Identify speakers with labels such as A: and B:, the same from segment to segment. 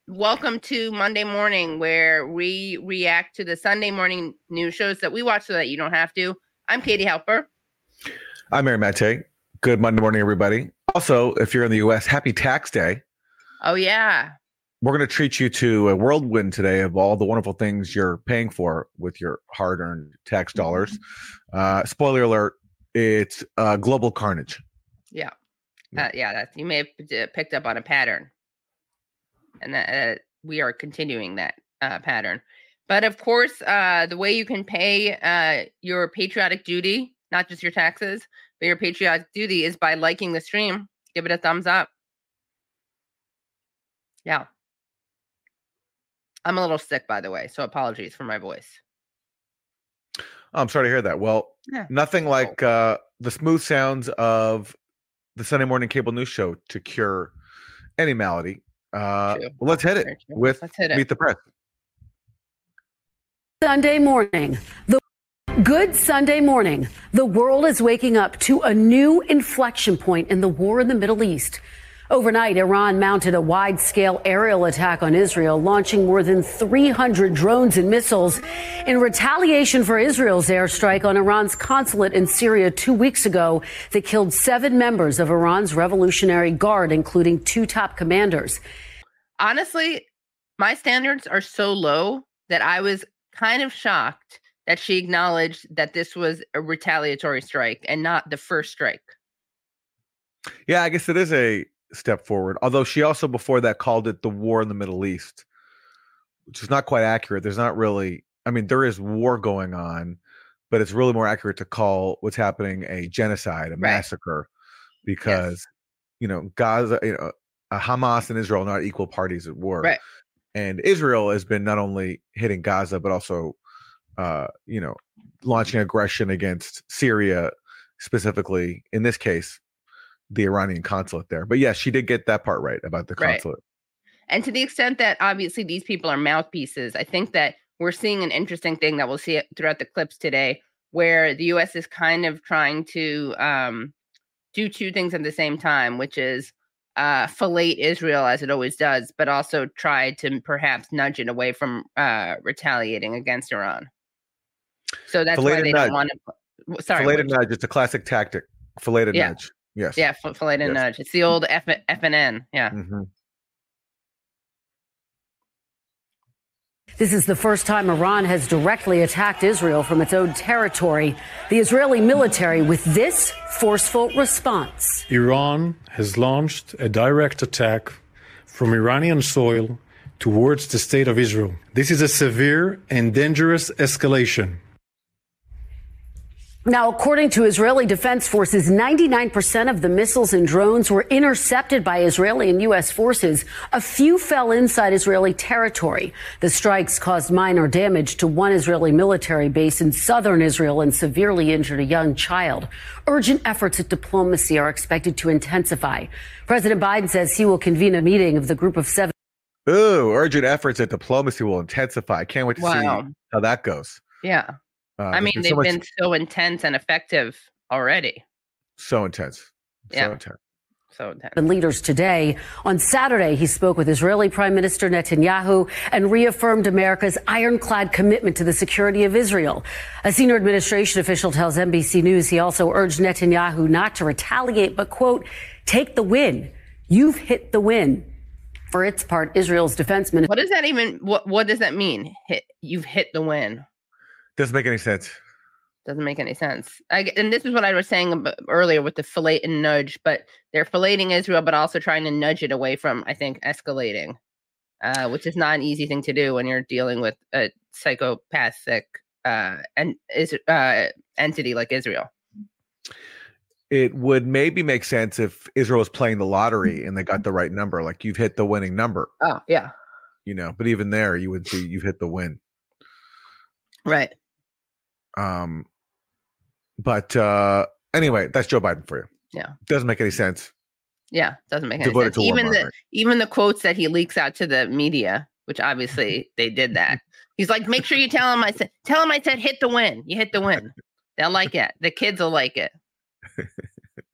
A: Welcome to Monday morning, where we react to the Sunday morning news shows that we watch so that you don't have to. I'm Katie Halper.
B: I'm Aaron Mate. Good Monday morning, everybody. Also, if you're in the U.S., happy tax day.
A: Oh, yeah.
B: We're going to treat you to a whirlwind today of all the wonderful things you're paying for with your hard-earned tax dollars. Spoiler alert, it's global carnage.
A: Yeah. You may have picked up on a pattern. And that we are continuing that pattern. But of course, the way you can pay your patriotic duty, not just your taxes, but your patriotic duty, is by liking the stream. Give it a thumbs up. Yeah. I'm a little sick, by the way, so apologies for my voice.
B: I'm sorry to hear that. Well, nothing like the smooth sounds of the Sunday morning cable news show to cure any malady. Let's hit it with Meet the Press.
C: Sunday morning. Good Sunday morning. The world is waking up to a new inflection point in the war in the Middle East. Overnight, Iran mounted a wide-scale aerial attack on Israel, launching more than 300 drones and missiles in retaliation for Israel's airstrike on Iran's consulate in Syria 2 weeks ago that killed 7 members of Iran's Revolutionary Guard, including 2 top commanders.
A: Honestly, my standards are so low that I was kind of shocked that she acknowledged that this was a retaliatory strike and not the first strike.
B: Yeah, I guess it is a step forward. Although she also before that called it the war in the Middle East, which is not quite accurate. There's not really, I mean, there is war going on, but it's really more accurate to call what's happening a genocide, a massacre, because, Gaza, Hamas and Israel are not equal parties at war.
A: Right.
B: And Israel has been not only hitting Gaza, but also, launching aggression against Syria, specifically, in this case, the Iranian consulate there. But yes, she did get that part right about the consulate.
A: And to the extent that obviously these people are mouthpieces, I think that we're seeing an interesting thing that we'll see throughout the clips today, where the U.S. is kind of trying to do 2 things at the same time, which is fillet Israel as it always does, but also try to perhaps nudge it away from retaliating against Iran. So that's why they don't want to. Sorry,
B: filleted nudge. It's a classic tactic. Filleted nudge. Yes.
A: Yeah, filleted nudge. It's the old FNN. Yeah.
B: Mm-hmm.
C: This is the first time Iran has directly attacked Israel from its own territory. The Israeli military with this forceful response.
D: Iran has launched a direct attack from Iranian soil towards the state of Israel. This is a severe and dangerous escalation.
C: Now, according to Israeli Defense Forces, 99% of the missiles and drones were intercepted by Israeli and U.S. forces. A few fell inside Israeli territory. The strikes caused minor damage to one Israeli military base in southern Israel and severely injured a young child. Urgent efforts at diplomacy are expected to intensify. President Biden says he will convene a meeting of the group of 7.
B: Ooh, urgent efforts at diplomacy will intensify. Can't wait to see how that goes.
A: Yeah. I mean, they've been so intense and effective already.
B: So intense.
A: Yeah.
C: So intense. The leaders today. On Saturday, he spoke with Israeli Prime Minister Netanyahu and reaffirmed America's ironclad commitment to the security of Israel. A senior administration official tells NBC News he also urged Netanyahu not to retaliate, but, quote, take the win. You've hit the win. For its part, Israel's defense minister.
A: What does that even, what does that mean? You've hit the win.
B: Doesn't make any sense.
A: Doesn't make any sense. And this is what I was saying earlier with the fillet and nudge, but they're filleting Israel, but also trying to nudge it away from, I think, escalating, which is not an easy thing to do when you're dealing with a psychopathic entity like Israel.
B: It would maybe make sense if Israel was playing the lottery and they got the right number, like you've hit the winning number.
A: Oh, yeah.
B: But even there, you would see you've hit the win.
A: Right.
B: But anyway, that's Joe Biden for you.
A: Yeah.
B: Doesn't make any sense.
A: Yeah, doesn't make any sense. Even the quotes that he leaks out to the media, which obviously they did that. He's like, make sure you tell him I said hit the win. You hit the win. They'll like it. The kids will like it.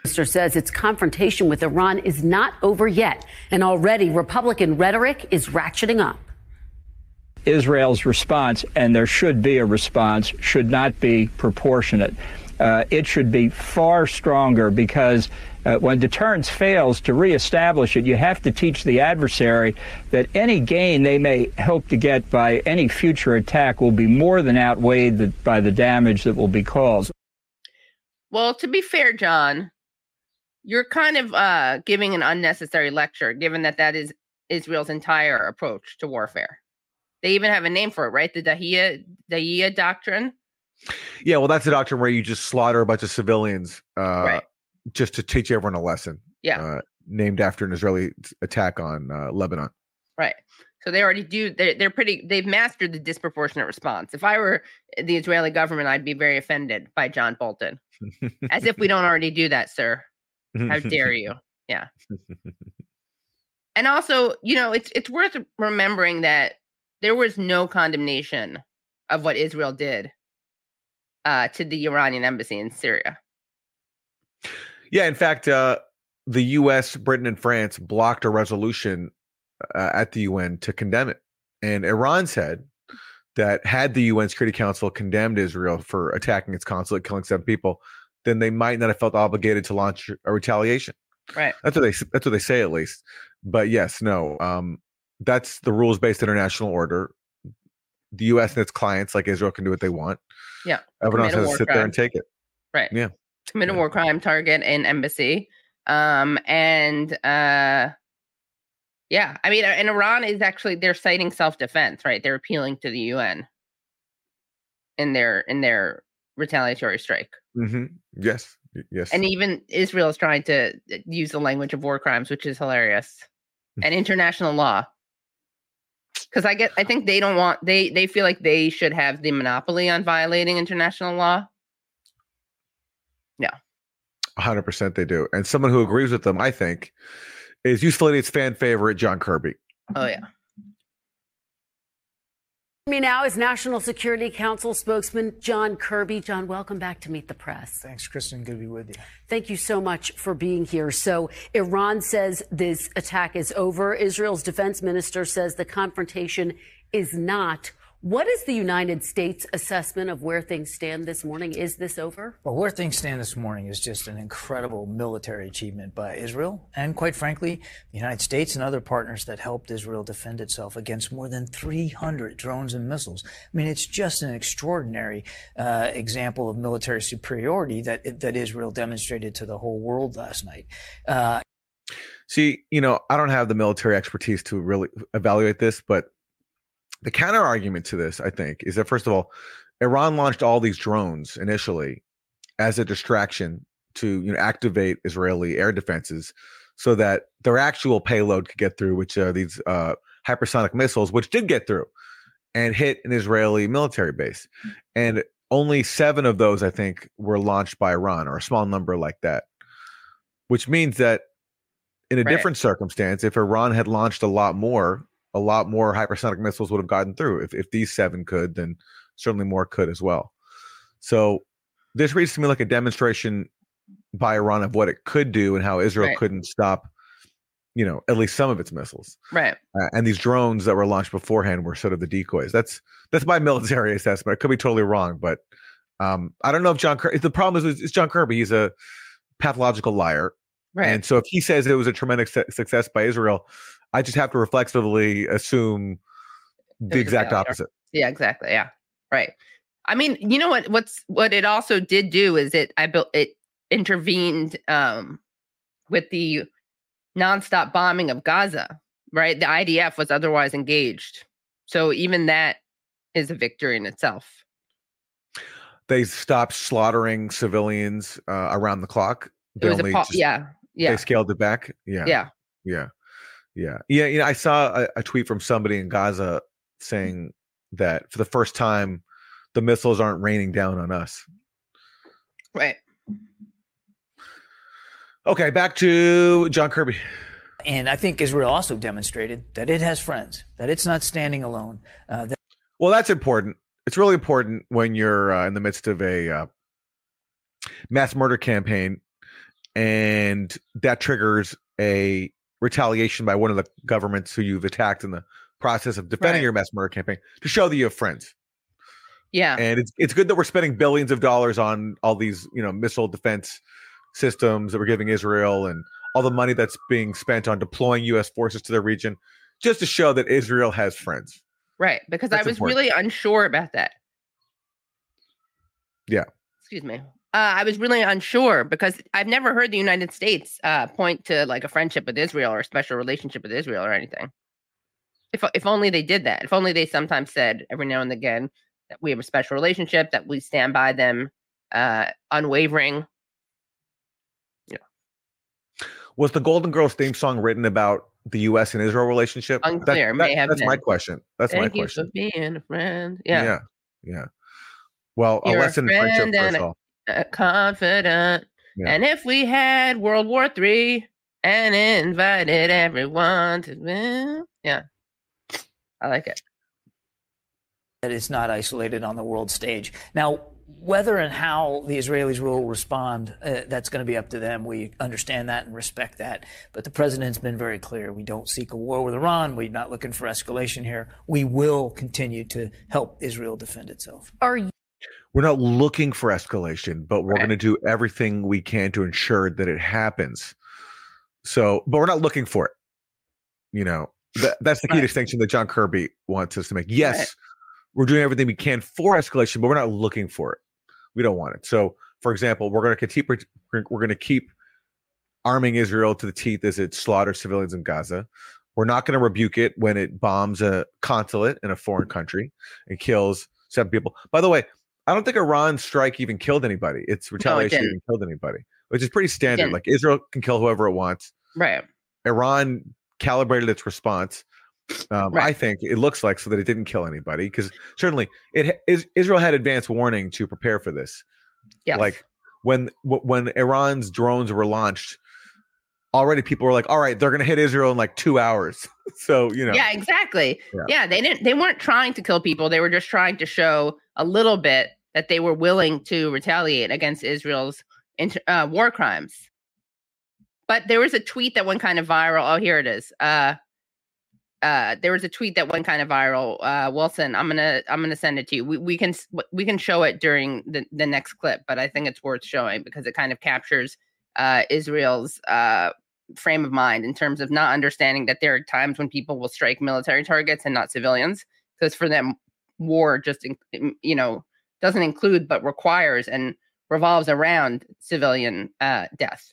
C: Minister says its confrontation with Iran is not over yet, and already Republican rhetoric is ratcheting up.
E: Israel's response, and there should be a response, should not be proportionate. It should be far stronger because when deterrence fails, to reestablish it, you have to teach the adversary that any gain they may hope to get by any future attack will be more than outweighed by the damage that will be caused.
A: Well, to be fair, John, you're kind of giving an unnecessary lecture, given that that is Israel's entire approach to warfare. They even have a name for it, right? The Dahiyya Doctrine.
B: Yeah, well, that's a doctrine where you just slaughter a bunch of civilians
A: Right.
B: just to teach everyone a lesson.
A: Yeah.
B: Named after an Israeli attack on Lebanon.
A: Right. So they already do. They've mastered the disproportionate response. If I were the Israeli government, I'd be very offended by John Bolton. As if we don't already do that, sir. How dare you? Yeah. And also, it's worth remembering that there was no condemnation of what Israel did to the Iranian embassy in Syria.
B: Yeah, in fact, the U.S., Britain, and France blocked a resolution at the UN to condemn it. And Iran said that had the UN Security Council condemned Israel for attacking its consulate, killing 7 people, then they might not have felt obligated to launch a retaliation.
A: Right.
B: That's what they say, at least. But yes, no, that's the rules-based international order. The U.S. and its clients, like Israel, can do what they want.
A: Yeah.
B: Everyone else has to sit there and take it.
A: Right.
B: Yeah.
A: Commit a war crime, target an embassy. Yeah, I mean, and Iran is actually, they're citing self-defense, right? They're appealing to the UN in their retaliatory strike.
B: Mm-hmm. Yes.
A: And even Israel is trying to use the language of war crimes, which is hilarious, and international law. Because I think they don't want, they feel like they should have the monopoly on violating international law. Yeah.
B: 100% they do. And someone who agrees with them, I think, is Useful Idiot's fan favorite, John Kirby.
A: Oh, yeah.
C: Me now is National Security Council spokesman John Kirby. John, welcome back to Meet the Press.
F: Thanks, Kristen. Good to be with you.
C: Thank you so much for being here. So Iran says this attack is over. Israel's defense minister says the confrontation is not. What is the United States assessment of where things stand this morning? Is this over?
F: Well, where things stand this morning is just an incredible military achievement by Israel and, quite frankly, the United States and other partners that helped Israel defend itself against more than 300 drones and missiles. I mean, it's just an extraordinary example of military superiority that Israel demonstrated to the whole world last night.
B: See, I don't have the military expertise to really evaluate this, but the counter argument to this, I think, is that, first of all, Iran launched all these drones initially as a distraction to activate Israeli air defenses so that their actual payload could get through, which are these hypersonic missiles, which did get through and hit an Israeli military base. And only 7 of those, I think, were launched by Iran, or a small number like that, which means that in a different circumstance, if Iran had launched a lot more hypersonic missiles would have gotten through. If these 7 could, then certainly more could as well. So this reads to me like a demonstration by Iran of what it could do and how Israel couldn't stop, at least some of its missiles.
A: Right.
B: And these drones that were launched beforehand were sort of the decoys. That's my military assessment. I could be totally wrong, but I don't know if John Kirby, the problem is it's John Kirby. He's a pathological liar. Right. And so if he says it was a tremendous success by Israel, I just have to reflexively assume the exact opposite.
A: Yeah, exactly. Yeah. Right. I mean, you know what it also did do is it intervened with the nonstop bombing of Gaza, right? The IDF was otherwise engaged. So even that is a victory in itself.
B: They stopped slaughtering civilians around the clock. They scaled it back. Yeah. I saw a tweet from somebody in Gaza saying that for the first time, the missiles aren't raining down on us.
A: Right.
B: Okay, back to John Kirby.
F: And I think Israel also demonstrated that it has friends, that it's not standing alone.
B: Well, that's important. It's really important when you're in the midst of a mass murder campaign and that triggers a retaliation by one of the governments who you've attacked in the process of defending your mass murder campaign to show that you have friends.
A: Yeah.
B: And it's good that we're spending billions of dollars on all these, missile defense systems that we're giving Israel and all the money that's being spent on deploying U.S. forces to the region just to show that Israel has friends.
A: Right. Because
B: That's
A: I was
B: important.
A: really unsure about that.
B: Yeah.
A: Excuse me. I was really unsure because I've never heard the United States point to like a friendship with Israel or a special relationship with Israel or anything. If only they did that. If only they sometimes said every now and again that we have a special relationship, that we stand by them, unwavering. Yeah.
B: Was the Golden Girls theme song written about the U.S. and Israel relationship?
A: Unclear. May have
B: That's
A: been.
B: my question. That's
A: Thank
B: my
A: you
B: question.
A: for being a friend. Yeah.
B: Yeah. Well,
A: You're
B: a lesson in friendship for us all.
A: A confidant.
B: Yeah.
A: And if we had World War III and invited everyone to, yeah, I like it.
F: That it's not isolated on the world stage. Now, whether and how the Israelis will respond, that's going to be up to them. We understand that and respect that. But the president's been very clear. We don't seek a war with Iran. We're not looking for escalation here. We will continue to help Israel defend itself.
B: We're not looking for escalation, but we're going to do everything we can to ensure that it happens. So, but we're not looking for it. That's the key distinction that John Kirby wants us to make. Yes, we're doing everything we can for escalation, but we're not looking for it. We don't want it. So, for example, we're going to keep arming Israel to the teeth as it slaughters civilians in Gaza. We're not going to rebuke it when it bombs a consulate in a foreign country and kills 7 people. By the way, I don't think Iran's strike even killed anybody. It's retaliation even killed anybody, which is pretty standard. Like Israel can kill whoever it wants.
A: Right.
B: Iran calibrated its response. I think it looks like so that it didn't kill anybody because certainly Israel had advance warning to prepare for this.
A: Yes.
B: Like when Iran's drones were launched, already people were like, all right, they're going to hit Israel in like 2 hours. So,
A: Yeah, exactly. Yeah, they weren't trying to kill people. They were just trying to show a little bit that they were willing to retaliate against Israel's war crimes. But there was a tweet that went kind of viral. Oh, here it is. There was a tweet that went kind of viral. Wilson, I'm gonna send it to you. We can show it during the next clip, but I think it's worth showing because it kind of captures Israel's frame of mind in terms of not understanding that there are times when people will strike military targets and not civilians. Because for them, war just doesn't include but requires and revolves around civilian death.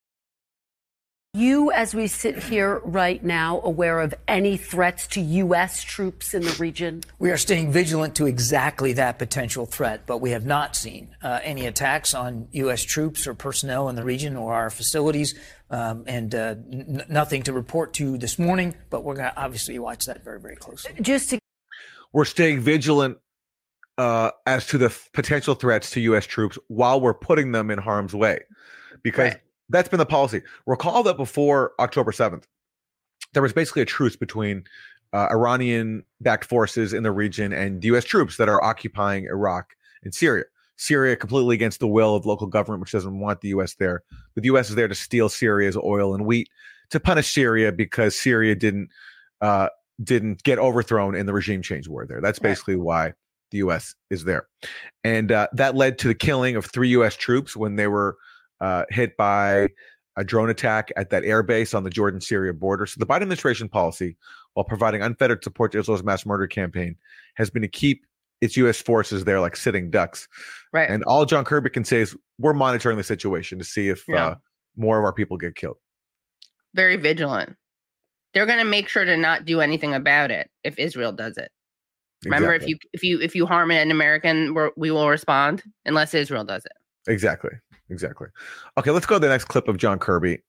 C: You, as we sit here right now, aware of any threats to U.S. troops in the region?
F: We are staying vigilant to exactly that potential threat, but we have not seen any attacks on U.S. troops or personnel in the region or our facilities, and nothing to report to you this morning, but we're going to obviously watch that very, very closely.
B: We're staying vigilant as to the potential threats to U.S. troops while we're putting them in harm's way, because that's been the policy. Recall that before October 7th, there was basically a truce between Iranian-backed forces in the region and U.S. troops that are occupying Iraq and Syria. Syria completely against the will of local government, which doesn't want the U.S. there. But the U.S. is there to steal Syria's oil and wheat, to punish Syria because Syria didn't get overthrown in the regime change war there. That's basically why the U.S. is there. And that led to the killing of 3 U.S. troops when they were hit by a drone attack at that air base on the Jordan-Syria border. So the Biden administration policy, while providing unfettered support to Israel's mass murder campaign, has been to keep its U.S. forces there like sitting ducks.
A: Right.
B: And all John Kirby can say is we're monitoring the situation to see if more of our people get killed.
A: Very vigilant. They're going to make sure to not do anything about it if Israel does it. Remember, if you harm an American, we will respond unless Israel does it.
B: Exactly. Okay, let's go to the next clip of John Kirby.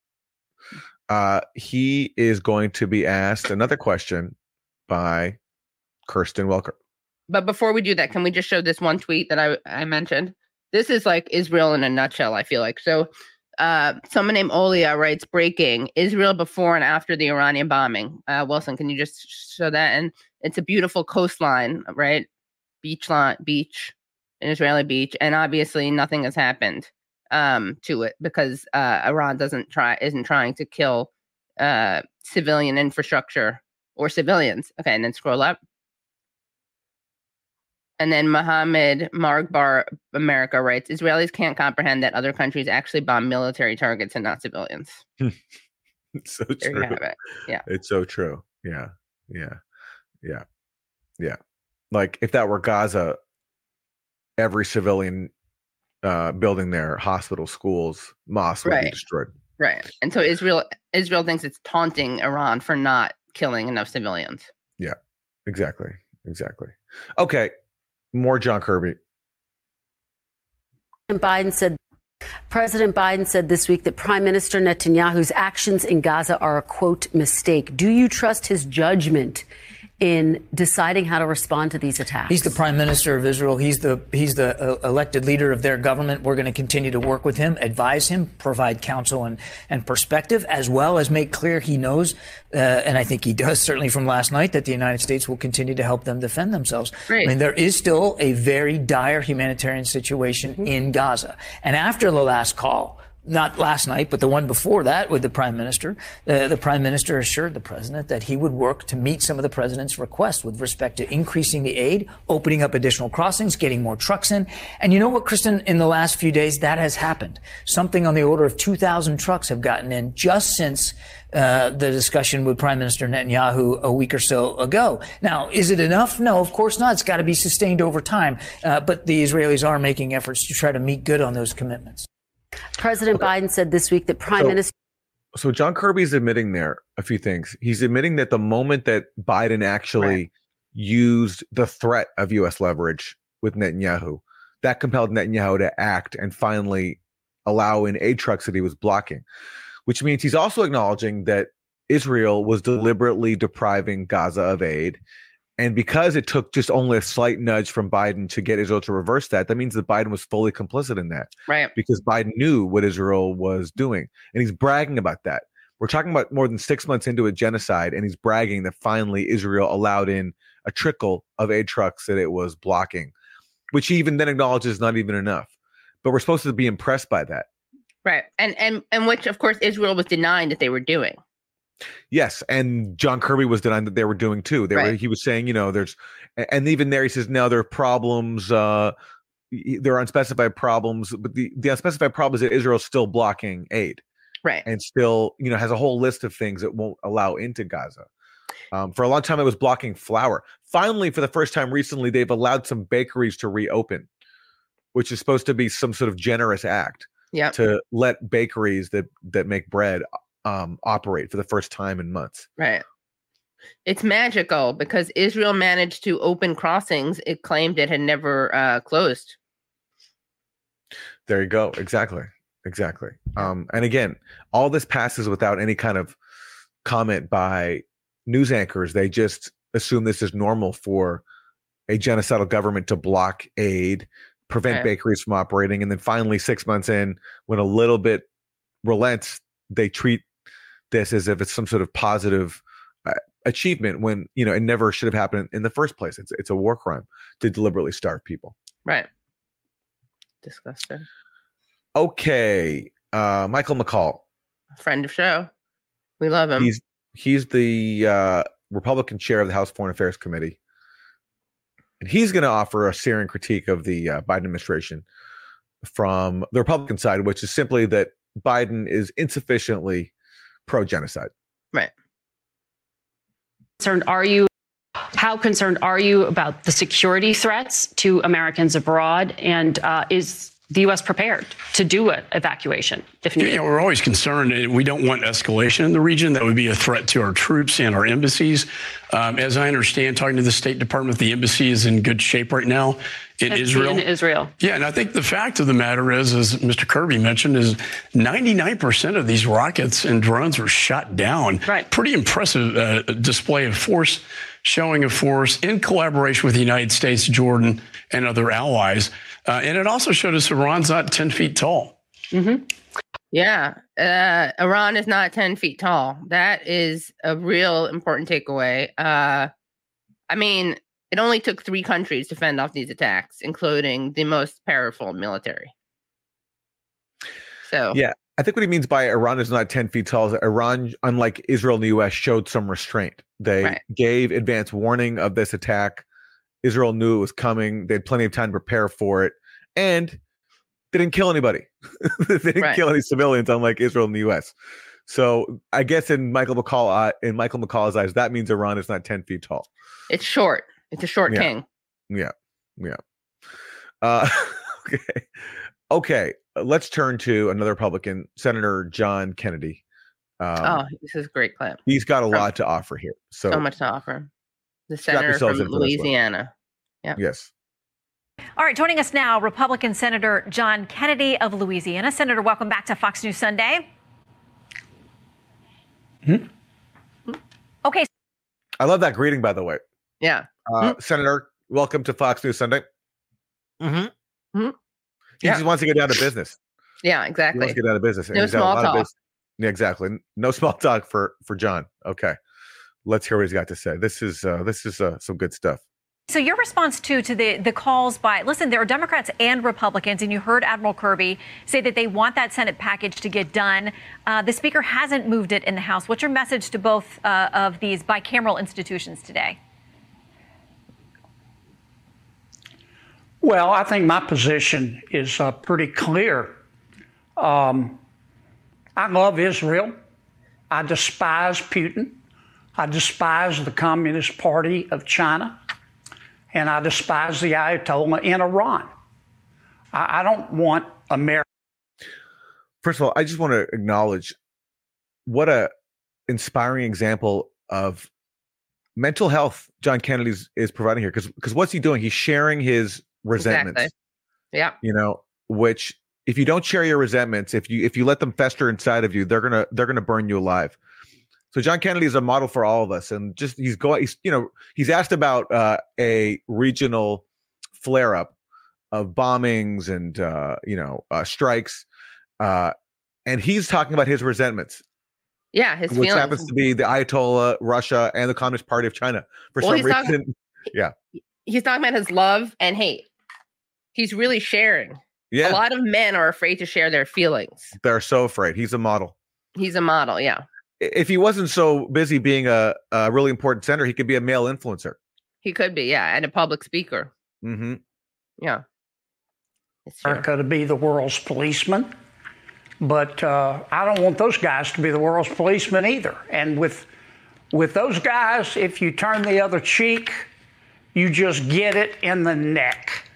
B: He is going to be asked another question by Kirsten Welker.
A: But before we do that, can we just show this one tweet that I mentioned? This is like Israel in a nutshell, I feel like. So someone named Olia writes, breaking, Israel before and after the Iranian bombing. Wilson, can you just show that? And it's a beautiful coastline, right? Beach, an Israeli beach. And obviously nothing has happened. to it because Iran isn't trying to kill civilian infrastructure or civilians. Okay, and then scroll up. And then Mohammed Margbar America writes, Israelis can't comprehend that other countries actually bomb military targets and not civilians.
B: It's so
A: There
B: true.
A: you have it. Yeah.
B: It's so true. Yeah. Like if that were Gaza, every civilian building there, hospitals, schools, mosques would be destroyed.
A: Right. And so Israel thinks it's taunting Iran for not killing enough civilians.
B: Yeah, exactly. Okay. More John Kirby.
C: President Biden said this week that Prime Minister Netanyahu's actions in Gaza are a, quote, mistake. Do you trust his judgment in deciding how to respond to these attacks?
F: He's the prime minister of Israel. He's the elected leader of their government. We're going to continue to work with him, advise him, provide counsel and perspective, as well as make clear he knows, and I think he does certainly from last night, that the United States will continue to help them defend themselves.
A: Right.
F: I mean, there is still a very dire humanitarian situation in Gaza. And after the last call, not last night, but the one before that with the prime minister assured the president that he would work to meet some of the president's requests with respect to increasing the aid, opening up additional crossings, getting more trucks in. And you know what, Kristen, in the last few days, that has happened. Something on the order of 2,000 trucks have gotten in just since the discussion with Prime Minister Netanyahu a week or so ago. Now, is it enough? No, of course not. It's got to be sustained over time. But the Israelis are making efforts to try to meet good on those commitments.
C: President Biden said this week that
B: So John Kirby's admitting there a few things. He's admitting that the moment that Biden actually used the threat of U.S. leverage with Netanyahu, that compelled Netanyahu to act and finally allow in aid trucks that he was blocking, which means he's also acknowledging that Israel was deliberately depriving Gaza of aid. And because it took just only a slight nudge from Biden to get Israel to reverse that, that means that Biden was fully complicit in that.
A: Right.
B: Because Biden knew what Israel was doing. And he's bragging about that. We're talking about more than 6 months into a genocide, and he's bragging that finally Israel allowed in a trickle of aid trucks that it was blocking, which he even then acknowledges is not even enough. But we're supposed to be impressed by that.
A: Right. And which, of course, Israel was denying that they were doing.
B: Yes, and John Kirby was denying that they were doing too. He was saying, there's, and even there he says, no, there are problems. There are unspecified problems, but the unspecified problem is that Israel's still blocking aid,
A: right?
B: And still, has a whole list of things that won't allow into Gaza. For a long time, it was blocking flour. Finally, for the first time recently, they've allowed some bakeries to reopen, which is supposed to be some sort of generous act to let bakeries that make bread operate for the first time in months.
A: Right. It's magical because Israel managed to open crossings it claimed it had never closed.
B: There you go. Exactly. And again, all this passes without any kind of comment by news anchors. They just assume this is normal for a genocidal government to block aid, prevent bakeries from operating. And then finally, 6 months in, when a little bit relents, they treat this as if it's some sort of positive achievement when, it never should have happened in the first place. It's a war crime to deliberately starve people.
A: Right. Disgusting.
B: Okay. Michael McCaul.
A: Friend of show. We love him.
B: He's the Republican chair of the House Foreign Affairs Committee. And he's going to offer a searing critique of the Biden administration from the Republican side, which is simply that Biden is insufficiently pro-genocide.
A: Right.
G: How concerned are you about the security threats to Americans abroad? And is the U.S. prepared to do an evacuation if needed?
H: We're always concerned. We don't want escalation in the region. That would be a threat to our troops and our embassies. As I understand, talking to the State Department, the embassy is in good shape right now in Israel. Yeah, and I think the fact of the matter is, as Mr. Kirby mentioned, is 99% of these rockets and drones were shot down.
G: Right.
H: Pretty impressive display of force, showing of force in collaboration with the United States, Jordan, and other allies. And it also showed us Iran's not 10 feet tall.
A: Mm-hmm. Yeah. Iran is not 10 feet tall. That is a real important takeaway. It only took 3 countries to fend off these attacks, including the most powerful military. So
B: yeah, I think what he means by Iran is not 10 feet tall is that Iran, unlike Israel and the U.S., showed some restraint. They gave advance warning of this attack. Israel knew it was coming. They had plenty of time to prepare for it, and they didn't kill anybody. They didn't kill any civilians, unlike Israel and the U.S. So I guess in Michael McCall's eyes, that means Iran is not 10 feet tall.
A: It's short. It's a short king.
B: Yeah. Okay. Let's turn to another Republican, Senator John Kennedy.
A: This is a great clip.
B: He's got a lot to offer here. So
A: much to offer. The senator from Louisiana. Yeah.
B: Yes.
I: All right, joining us now, Republican Senator John Kennedy of Louisiana. Senator, welcome back to Fox News Sunday. Okay.
B: I love that greeting, by the way.
A: Yeah.
B: Senator, welcome to Fox News Sunday. He just wants to get down to business.
A: Yeah, exactly.
B: He wants to get down to business.
A: No small talk.
B: Yeah, exactly. No small talk for John. Okay. Let's hear what he's got to say. This is some good stuff.
I: So your response to the calls by, listen, there are Democrats and Republicans, and you heard Admiral Kirby say that they want that Senate package to get done. The Speaker hasn't moved it in the House. What's your message to both of these bicameral institutions today?
J: Well, I think my position is pretty clear. I love Israel. I despise Putin. I despise the Communist Party of China. And I despise the Ayatollah in Iran. I don't want America.
B: First of all, I just want to acknowledge what a inspiring example of mental health John Kennedy is providing here. Because what's he doing? He's sharing his resentments.
A: Exactly. Yeah.
B: You know, which if you don't share your resentments, if you let them fester inside of you, they're gonna burn you alive. So John Kennedy is a model for all of us, and just he's asked about a regional flare-up of bombings and strikes, and he's talking about his resentments.
A: Yeah, his
B: which
A: feelings.
B: happens to be the Ayatollah, Russia, and the Communist Party of China for some reason.
A: He's talking about his love and hate. He's really sharing.
B: Yeah,
A: a lot of men are afraid to share their feelings.
B: They're so afraid. He's a model.
A: Yeah.
B: If he wasn't so busy being a really important senator, he could be a male influencer.
A: He could be, and a public speaker.
B: Mm-hmm.
A: Yeah.
J: America to be the world's policeman, but I don't want those guys to be the world's policeman either. And with those guys, if you turn the other cheek, you just get it in the neck.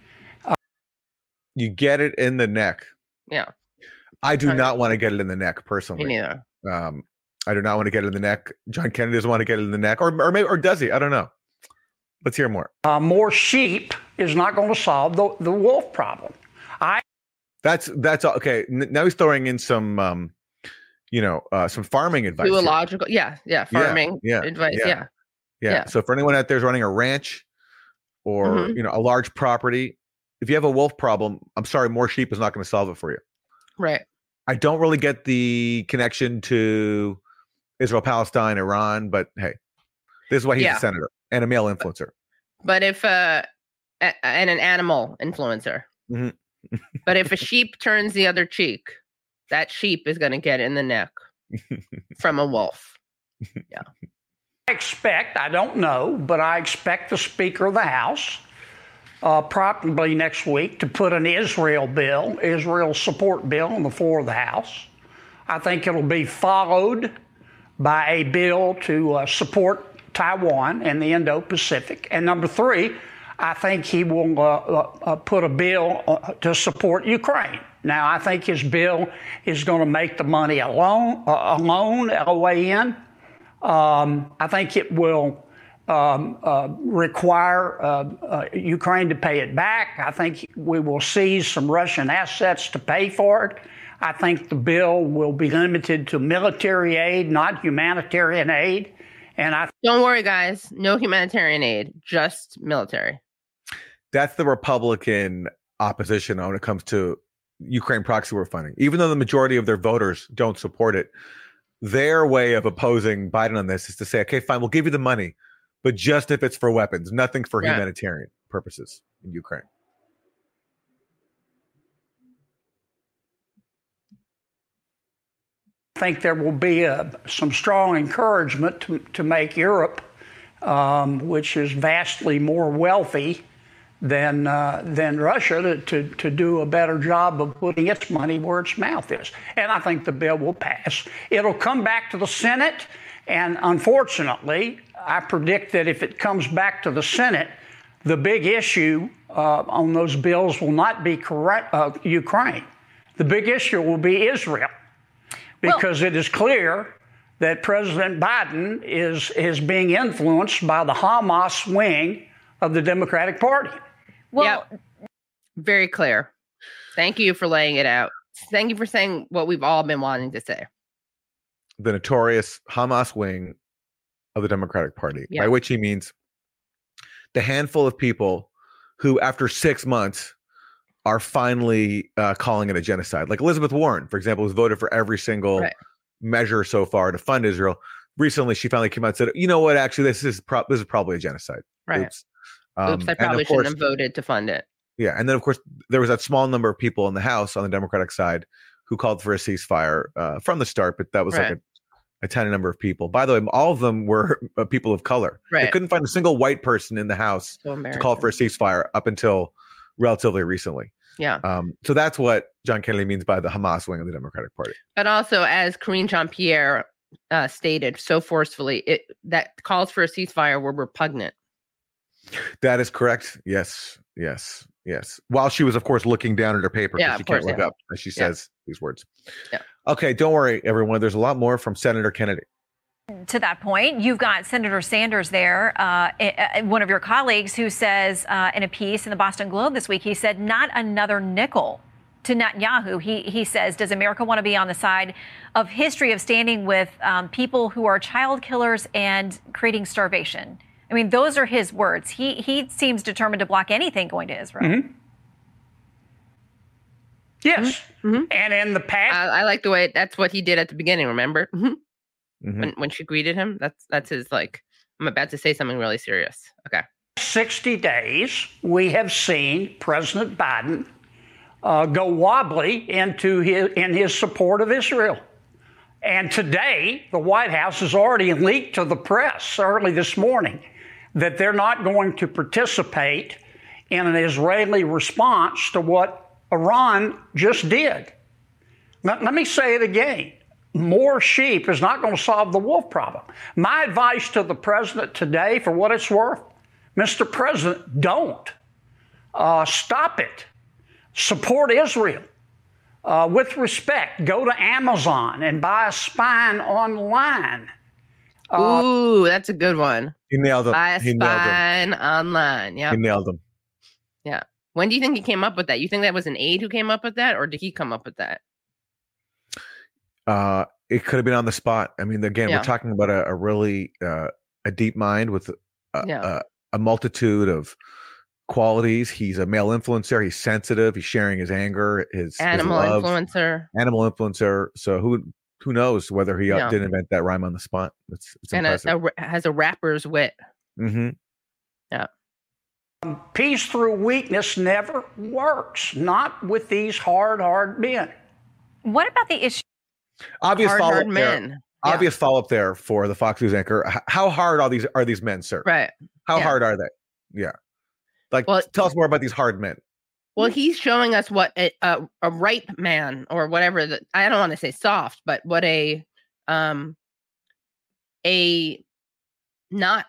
B: You get it in the neck.
A: Yeah.
B: I do not want to get it in the neck personally.
A: Me neither.
B: I do not want to get it in the neck. John Kennedy doesn't want to get it in the neck, or does he? I don't know. Let's hear more.
J: More sheep is not going to solve the wolf problem.
B: That's okay. Now he's throwing in some, some farming advice.
A: Zoological, farming advice. Yeah.
B: So for anyone out there who's running a ranch or a large property, if you have a wolf problem, I'm sorry, more sheep is not going to solve it for you.
A: Right.
B: I don't really get the connection to Israel, Palestine, Iran, but hey, this is why he's a senator and a male influencer.
A: But if and an animal influencer.
B: Mm-hmm.
A: But if a sheep turns the other cheek, that sheep is going to get in the neck from a wolf. Yeah.
J: I don't know, but I expect the Speaker of the House probably next week to put an Israel support bill on the floor of the House. I think it'll be followed by a bill to support Taiwan and the Indo-Pacific. And number three, I think he will put a bill to support Ukraine. Now, I think his bill is going to make the money alone, LOAN. I think it will require Ukraine to pay it back. I think we will seize some Russian assets to pay for it. I think the bill will be limited to military aid, not humanitarian aid. And
A: don't worry, guys, no humanitarian aid, just military.
B: That's the Republican opposition when it comes to Ukraine proxy war funding. Even though the majority of their voters don't support it, their way of opposing Biden on this is to say, okay, fine, we'll give you the money, but just if it's for weapons, nothing for humanitarian purposes in Ukraine.
J: I think there will be some strong encouragement to make Europe, which is vastly more wealthy than Russia, to do a better job of putting its money where its mouth is. And I think the bill will pass. It'll come back to the Senate, and unfortunately, I predict that if it comes back to the Senate, the big issue on those bills will not be Ukraine. The big issue will be Israel, because it is clear that President Biden is being influenced by the Hamas wing of the Democratic Party.
A: Well, very clear. Thank you for laying it out. Thank you for saying what we've all been wanting to say.
B: The notorious Hamas wing of the Democratic Party, by which he means the handful of people who, after 6 months, are finally calling it a genocide. Like Elizabeth Warren, for example, who's voted for every single measure so far to fund Israel. Recently, she finally came out and said, "You know what? Actually, this is probably a genocide."
A: Right.
B: Oops.
A: I probably shouldn't have voted to fund it.
B: Yeah, and then of course there was that small number of people in the House on the Democratic side who called for a ceasefire from the start, but that was like a tiny number of people. By the way, all of them were people of color. They couldn't find a single white person in the House to call for a ceasefire up until relatively recently.
A: Yeah.
B: So that's what John Kennedy means by the Hamas wing of the Democratic Party.
A: But also, as Karine Jean-Pierre stated so forcefully, that calls for a ceasefire were repugnant.
B: That is correct. Yes. While she was, of course, looking down at her paper, because she can't look up as she says these words. Yeah. Okay, don't worry, everyone. There's a lot more from Senator Kennedy.
I: To that point, you've got Senator Sanders there, one of your colleagues, who says in a piece in the Boston Globe this week, he said, not another nickel to Netanyahu. He says, does America want to be on the side of history of standing with people who are child killers and creating starvation? I mean, those are his words. He seems determined to block anything going to Israel.
J: Mm-hmm. Yes. Mm-hmm. And in the past,
A: I like the way that's what he did at the beginning. Remember, when she greeted him, that's his like. I'm about to say something really serious. Okay.
J: 60 days, we have seen President Biden go wobbly in his support of Israel. And today, the White House has already leaked to the press early this morning that they're not going to participate in an Israeli response to what Iran just did. Now, let me say it again. More sheep is not going to solve the wolf problem. My advice to the president today, for what it's worth, Mr. President, don't. Stop it. Support Israel. With respect, go to Amazon and buy a spine online.
A: Ooh, that's a good one.
B: He nailed him.
A: Buy a spine online. Yeah.
B: He nailed him.
A: Yeah. When do you think he came up with that? You think that was an aide who came up with that, or did he come up with that?
B: It could have been on the spot. I mean, again, we're talking about a really a deep mind with a multitude of qualities. He's a male influencer. He's sensitive. He's sharing his anger, his
A: animal
B: influencer. So who knows whether he did invent that rhyme on the spot? It's
A: and
B: impressive.
A: Has a rapper's wit.
B: Mm-hmm.
A: Yeah.
J: Peace through weakness never works. Not with these hard men.
I: What about the issue?
B: Obvious follow-up
A: men.
B: there. Obvious follow-up there for the Fox News anchor. How hard are these men, sir?
A: Right.
B: How hard are they? Yeah. Like, tell us more about these hard men.
A: Well, he's showing us what a ripe man, or whatever. I don't want to say soft, but what he's a not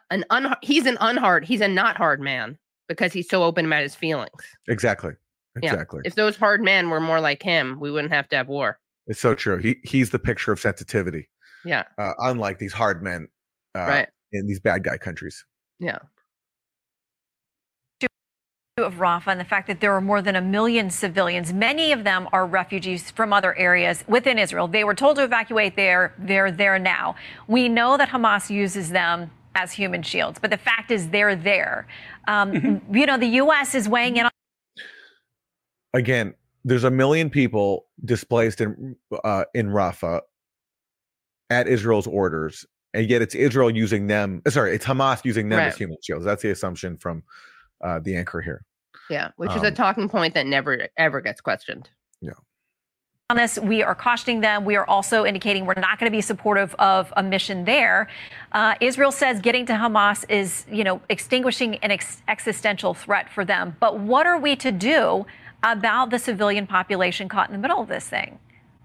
A: hard man, because he's so open about his feelings.
B: Exactly.
A: Yeah. If those hard men were more like him, we wouldn't have to have war.
B: It's so true. He's the picture of sensitivity.
A: Yeah.
B: Unlike these hard men in these bad guy countries.
A: Yeah.
I: Of Rafah and the fact that there are more than 1 million civilians. Many of them are refugees from other areas within Israel. They were told to evacuate there. They're there now. We know that Hamas uses them as human shields, but the fact is they're there. You know, the U.S. is weighing in on.
B: Again, there's 1 million people displaced in Rafah at Israel's orders, and yet it's Israel using them. Sorry, it's Hamas using them as human shields. That's the assumption from the anchor here.
A: Yeah, which is a talking point that never ever gets questioned.
B: Yeah.
I: On this, we are cautioning them. We are also indicating we're not going to be supportive of a mission there. Israel says getting to Hamas is, extinguishing an existential threat for them. But what are we to do about the civilian population caught in the middle of this thing?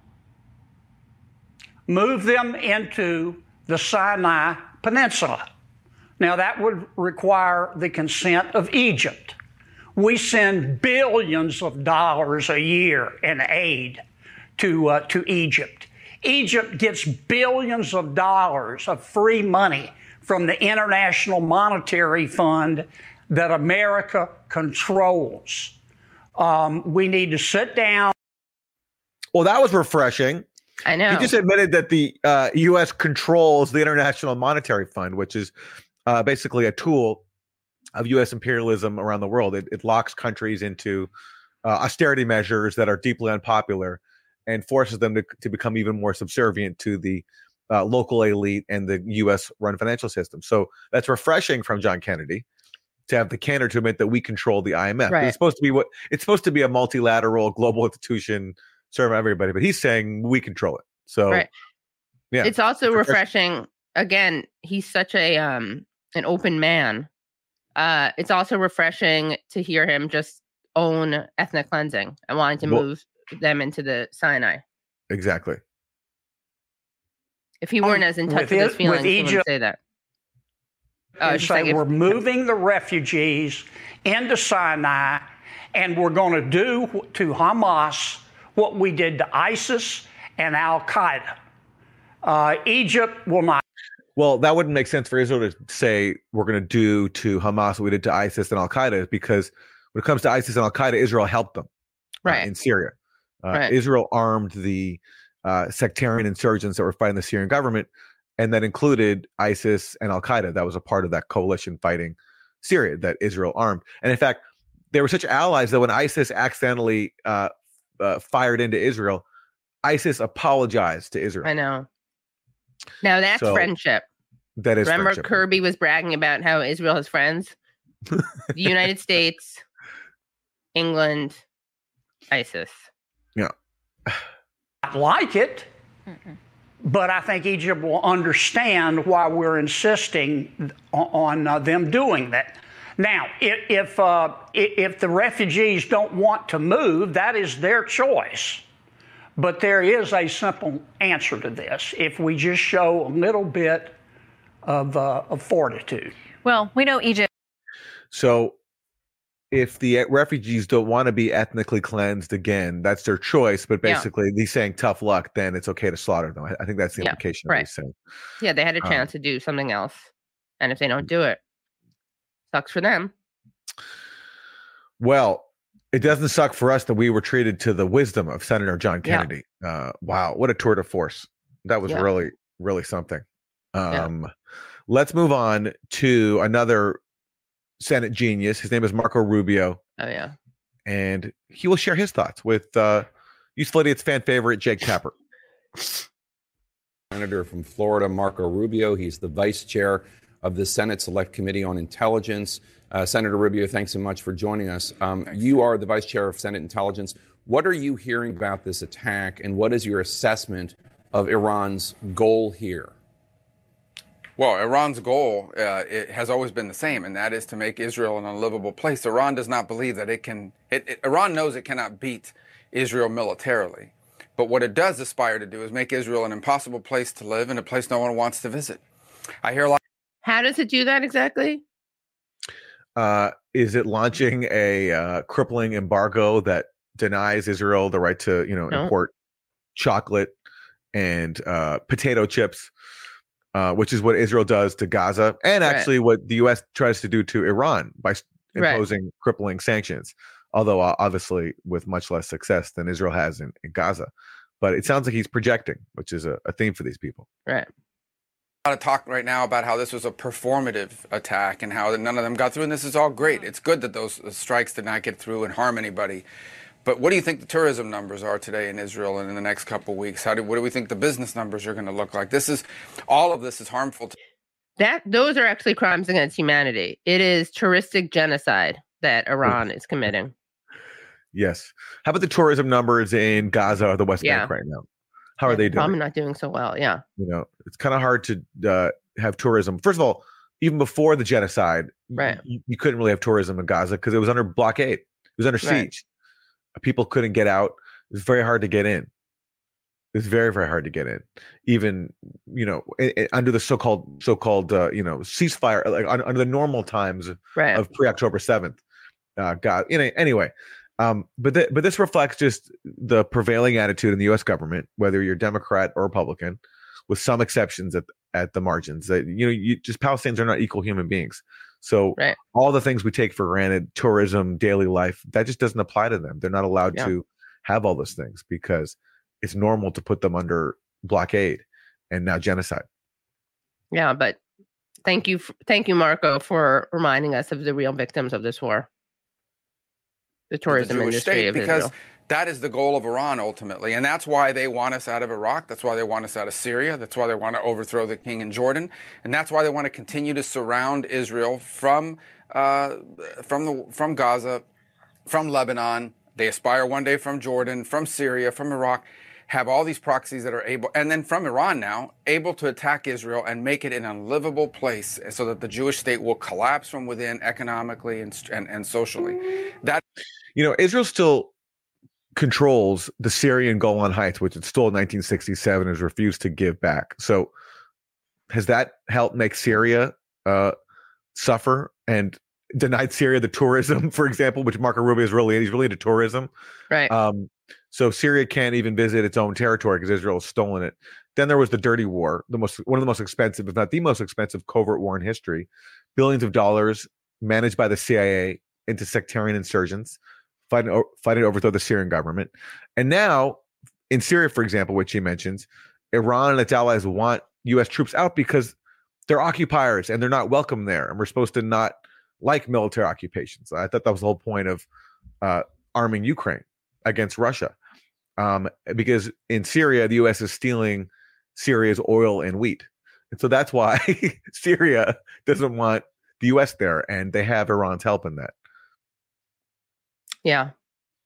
J: Move them into the Sinai Peninsula. Now, that would require the consent of Egypt. We send billions of dollars a year in aid to Egypt. Egypt gets billions of dollars of free money from the International Monetary Fund that America controls. We need to sit down.
B: Well, that was refreshing.
A: I know.
B: He just admitted that the U.S. controls the International Monetary Fund, which is basically a tool of U.S. imperialism around the world. It locks countries into austerity measures that are deeply unpopular and forces them to become even more subservient to the local elite and the U.S.-run financial system. So that's refreshing from John Kennedy to have the candor to admit that we control the IMF.
A: Right.
B: It's supposed to be a multilateral global institution serving everybody, but he's saying we control it. So,
A: right.
B: Yeah,
A: it's also refreshing. Again, he's such a an open man. It's also refreshing to hear him just own ethnic cleansing and wanting to move them into the Sinai.
B: Exactly.
A: If he weren't as in touch with his feelings, he wouldn't say that.
J: Say we're moving the refugees into Sinai, and we're going to do to Hamas what we did to ISIS and Al-Qaeda. Egypt will not.
B: Well, that wouldn't make sense for Israel to say we're going to do to Hamas what we did to ISIS and Al-Qaeda, because when it comes to ISIS and Al-Qaeda, Israel helped them in Syria. Israel armed the sectarian insurgents that were fighting the Syrian government, and that included ISIS and Al-Qaeda. That was a part of that coalition fighting Syria that Israel armed. And in fact, they were such allies that when ISIS accidentally fired into Israel, ISIS apologized to Israel.
A: I know. Now that's friendship.
B: That is.
A: Remember,
B: friendship.
A: Kirby was bragging about how Israel has friends. The United States, England, ISIS.
B: Yeah.
J: I like it, but I think Egypt will understand why we're insisting on them doing that. Now, if the refugees don't want to move, that is their choice. But there is a simple answer to this if we just show a little bit of fortitude.
I: Well, we know Egypt.
B: So if the refugees don't want to be ethnically cleansed again, that's their choice. But basically, he's saying tough luck, then it's okay to slaughter them. I think that's the implication of what he's saying.
A: Yeah, they had a chance to do something else. And if they don't do it, sucks for them.
B: Well, it doesn't suck for us that we were treated to the wisdom of Senator John Kennedy. Wow, what a tour de force. That was really, really something. Let's move on to another Senate genius. His name is Marco Rubio.
A: Oh, yeah.
B: And he will share his thoughts with Useful Idiot's fan favorite, Jake Tapper.
K: Senator from Florida, Marco Rubio. He's the vice chair of the Senate Select Committee on Intelligence. Senator Rubio, thanks so much for joining us. You are the vice chair of Senate Intelligence. What are you hearing about this attack, and what is your assessment of Iran's goal here?
L: Well, Iran's goal it has always been the same, and that is to make Israel an unlivable place. Iran does not believe that it can. Iran knows it cannot beat Israel militarily, but what it does aspire to do is make Israel an impossible place to live and a place no one wants to visit. I hear a lot.
A: How does it do that exactly?
B: Is it launching a crippling embargo that denies Israel the right to, import chocolate and potato chips? Which is what Israel does to Gaza, and actually what the U.S. tries to do to Iran by imposing crippling sanctions, although obviously with much less success than Israel has in Gaza. But it sounds like he's projecting, which is a theme for these people.
A: Right.
L: A lot of talk right now about how this was a performative attack and how none of them got through, and this is all great. It's good that those strikes did not get through and harm anybody. But what do you think the tourism numbers are today in Israel and in the next couple of weeks? What do we think the business numbers are going to look like? All of this is harmful.
A: Those are actually crimes against humanity. It is touristic genocide that Iran is committing.
B: Yes. How about the tourism numbers in Gaza or the West Bank right now? How are they doing?
A: Probably not doing so well. Yeah.
B: It's kind of hard to have tourism. First of all, even before the genocide, you couldn't really have tourism in Gaza because it was under blockade. It was under siege. People couldn't get out. It was very hard to get in. It's very, very hard to get in. Even, under the so-called ceasefire, like under the normal times of pre-October 7th. Anyway. But this reflects just the prevailing attitude in the U.S. government, whether you're Democrat or Republican, with some exceptions at the margins. That Palestinians are not equal human beings. So all the things we take for granted, tourism, daily life, that just doesn't apply to them. They're not allowed to have all those things because it's normal to put them under blockade and now genocide.
A: Yeah, but thank you, Marco, for reminding us of the real victims of this war. The tourism industry of
L: because
A: Israel.
L: That is the goal of Iran ultimately, and that's why they want us out of Iraq. That's why they want us out of Syria. That's why they want to overthrow the king in Jordan, and that's why they want to continue to surround Israel from Gaza, from Lebanon. They aspire one day from Jordan, from Syria, from Iraq. Have all these proxies that are able, and then from Iran now, able to attack Israel and make it an unlivable place so that the Jewish state will collapse from within economically and socially.
B: Israel still controls the Syrian Golan Heights, which it stole in 1967 and has refused to give back. So has that helped make Syria suffer and denied Syria the tourism, for example, which Marco Rubio is he's really into tourism.
A: Right.
B: So Syria can't even visit its own territory because Israel has stolen it. Then there was the Dirty War, one of the most expensive, if not the most expensive, covert war in history. Billions of dollars managed by the CIA into sectarian insurgents, fighting to overthrow the Syrian government. And now, in Syria, for example, which he mentions, Iran and its allies want U.S. troops out because they're occupiers and they're not welcome there. And we're supposed to not like military occupations. I thought that was the whole point of arming Ukraine against Russia. Because in Syria, the U.S. is stealing Syria's oil and wheat. And so that's why Syria doesn't want the U.S. there, and they have Iran's help in that.
A: Yeah.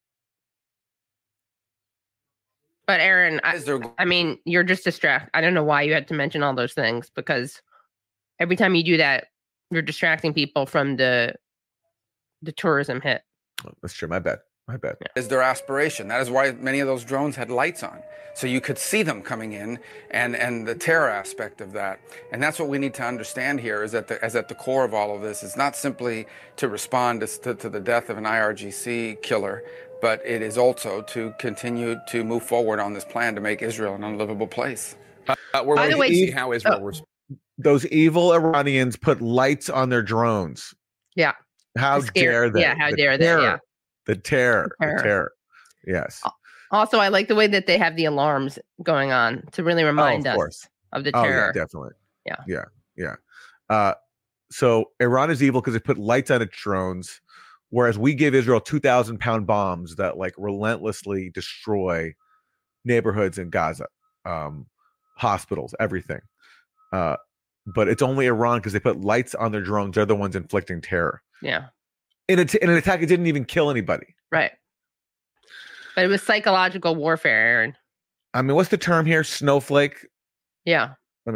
A: But Aaron, I mean, you're just distracted. I don't know why you had to mention all those things, because every time you do that, you're distracting people from the tourism hit.
B: Oh, that's true. My bad. Yeah.
L: Is their aspiration. That is why many of those drones had lights on, so you could see them coming in, and the terror aspect of that. And that's what we need to understand here, is that at the core of all of this is not simply to respond to the death of an IRGC killer, but it is also to continue to move forward on this plan to make Israel an unlivable place.
K: We're waiting to see how Israel responds.
B: Those evil Iranians put lights on their drones.
A: Yeah.
B: How dare they?
A: Yeah, how dare they? Yeah.
B: The terror. Yes.
A: Also, I like the way that they have the alarms going on to really remind us of the terror.
B: Yeah, definitely.
A: Yeah.
B: So Iran is evil because they put lights on its drones, whereas we give Israel 2,000-pound bombs that relentlessly destroy neighborhoods in Gaza, hospitals, everything. But it's only Iran because they put lights on their drones. They're the ones inflicting terror.
A: Yeah.
B: In an attack, it didn't even kill anybody.
A: Right. But it was psychological warfare, Aaron.
B: I mean, what's the term here? Snowflake?
A: Yeah.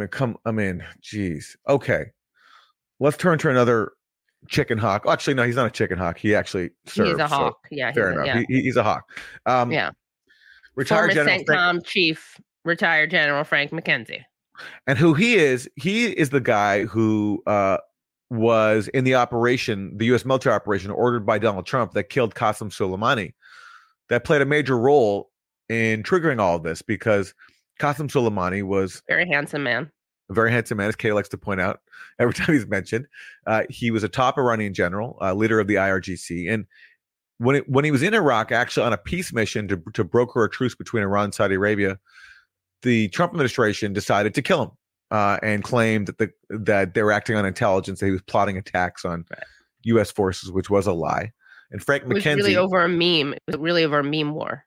B: Geez. Okay. Let's turn to another chicken hawk. Oh, actually, no, he's not a chicken hawk. He actually serves.
A: He's a hawk. Yeah.
B: Fair enough. Yeah. He's a hawk.
A: Yeah.
B: Retired
A: Former
B: General
A: CENTCOM chief, retired General Frank McKenzie.
B: And who he is the guy who was in the operation, the U.S. military operation ordered by Donald Trump that killed Qasem Soleimani. That played a major role in triggering all of this, because Qasem Soleimani was
A: a very handsome man,
B: as Kay likes to point out every time he's mentioned. He was a top Iranian general, leader of the IRGC. And when he was in Iraq, actually on a peace mission to broker a truce between Iran and Saudi Arabia, the Trump administration decided to kill him. And claimed that they were acting on intelligence, that he was plotting attacks on U.S. forces, which was a lie. And Frank McKenzie... It was really over a meme. It was really over a meme war.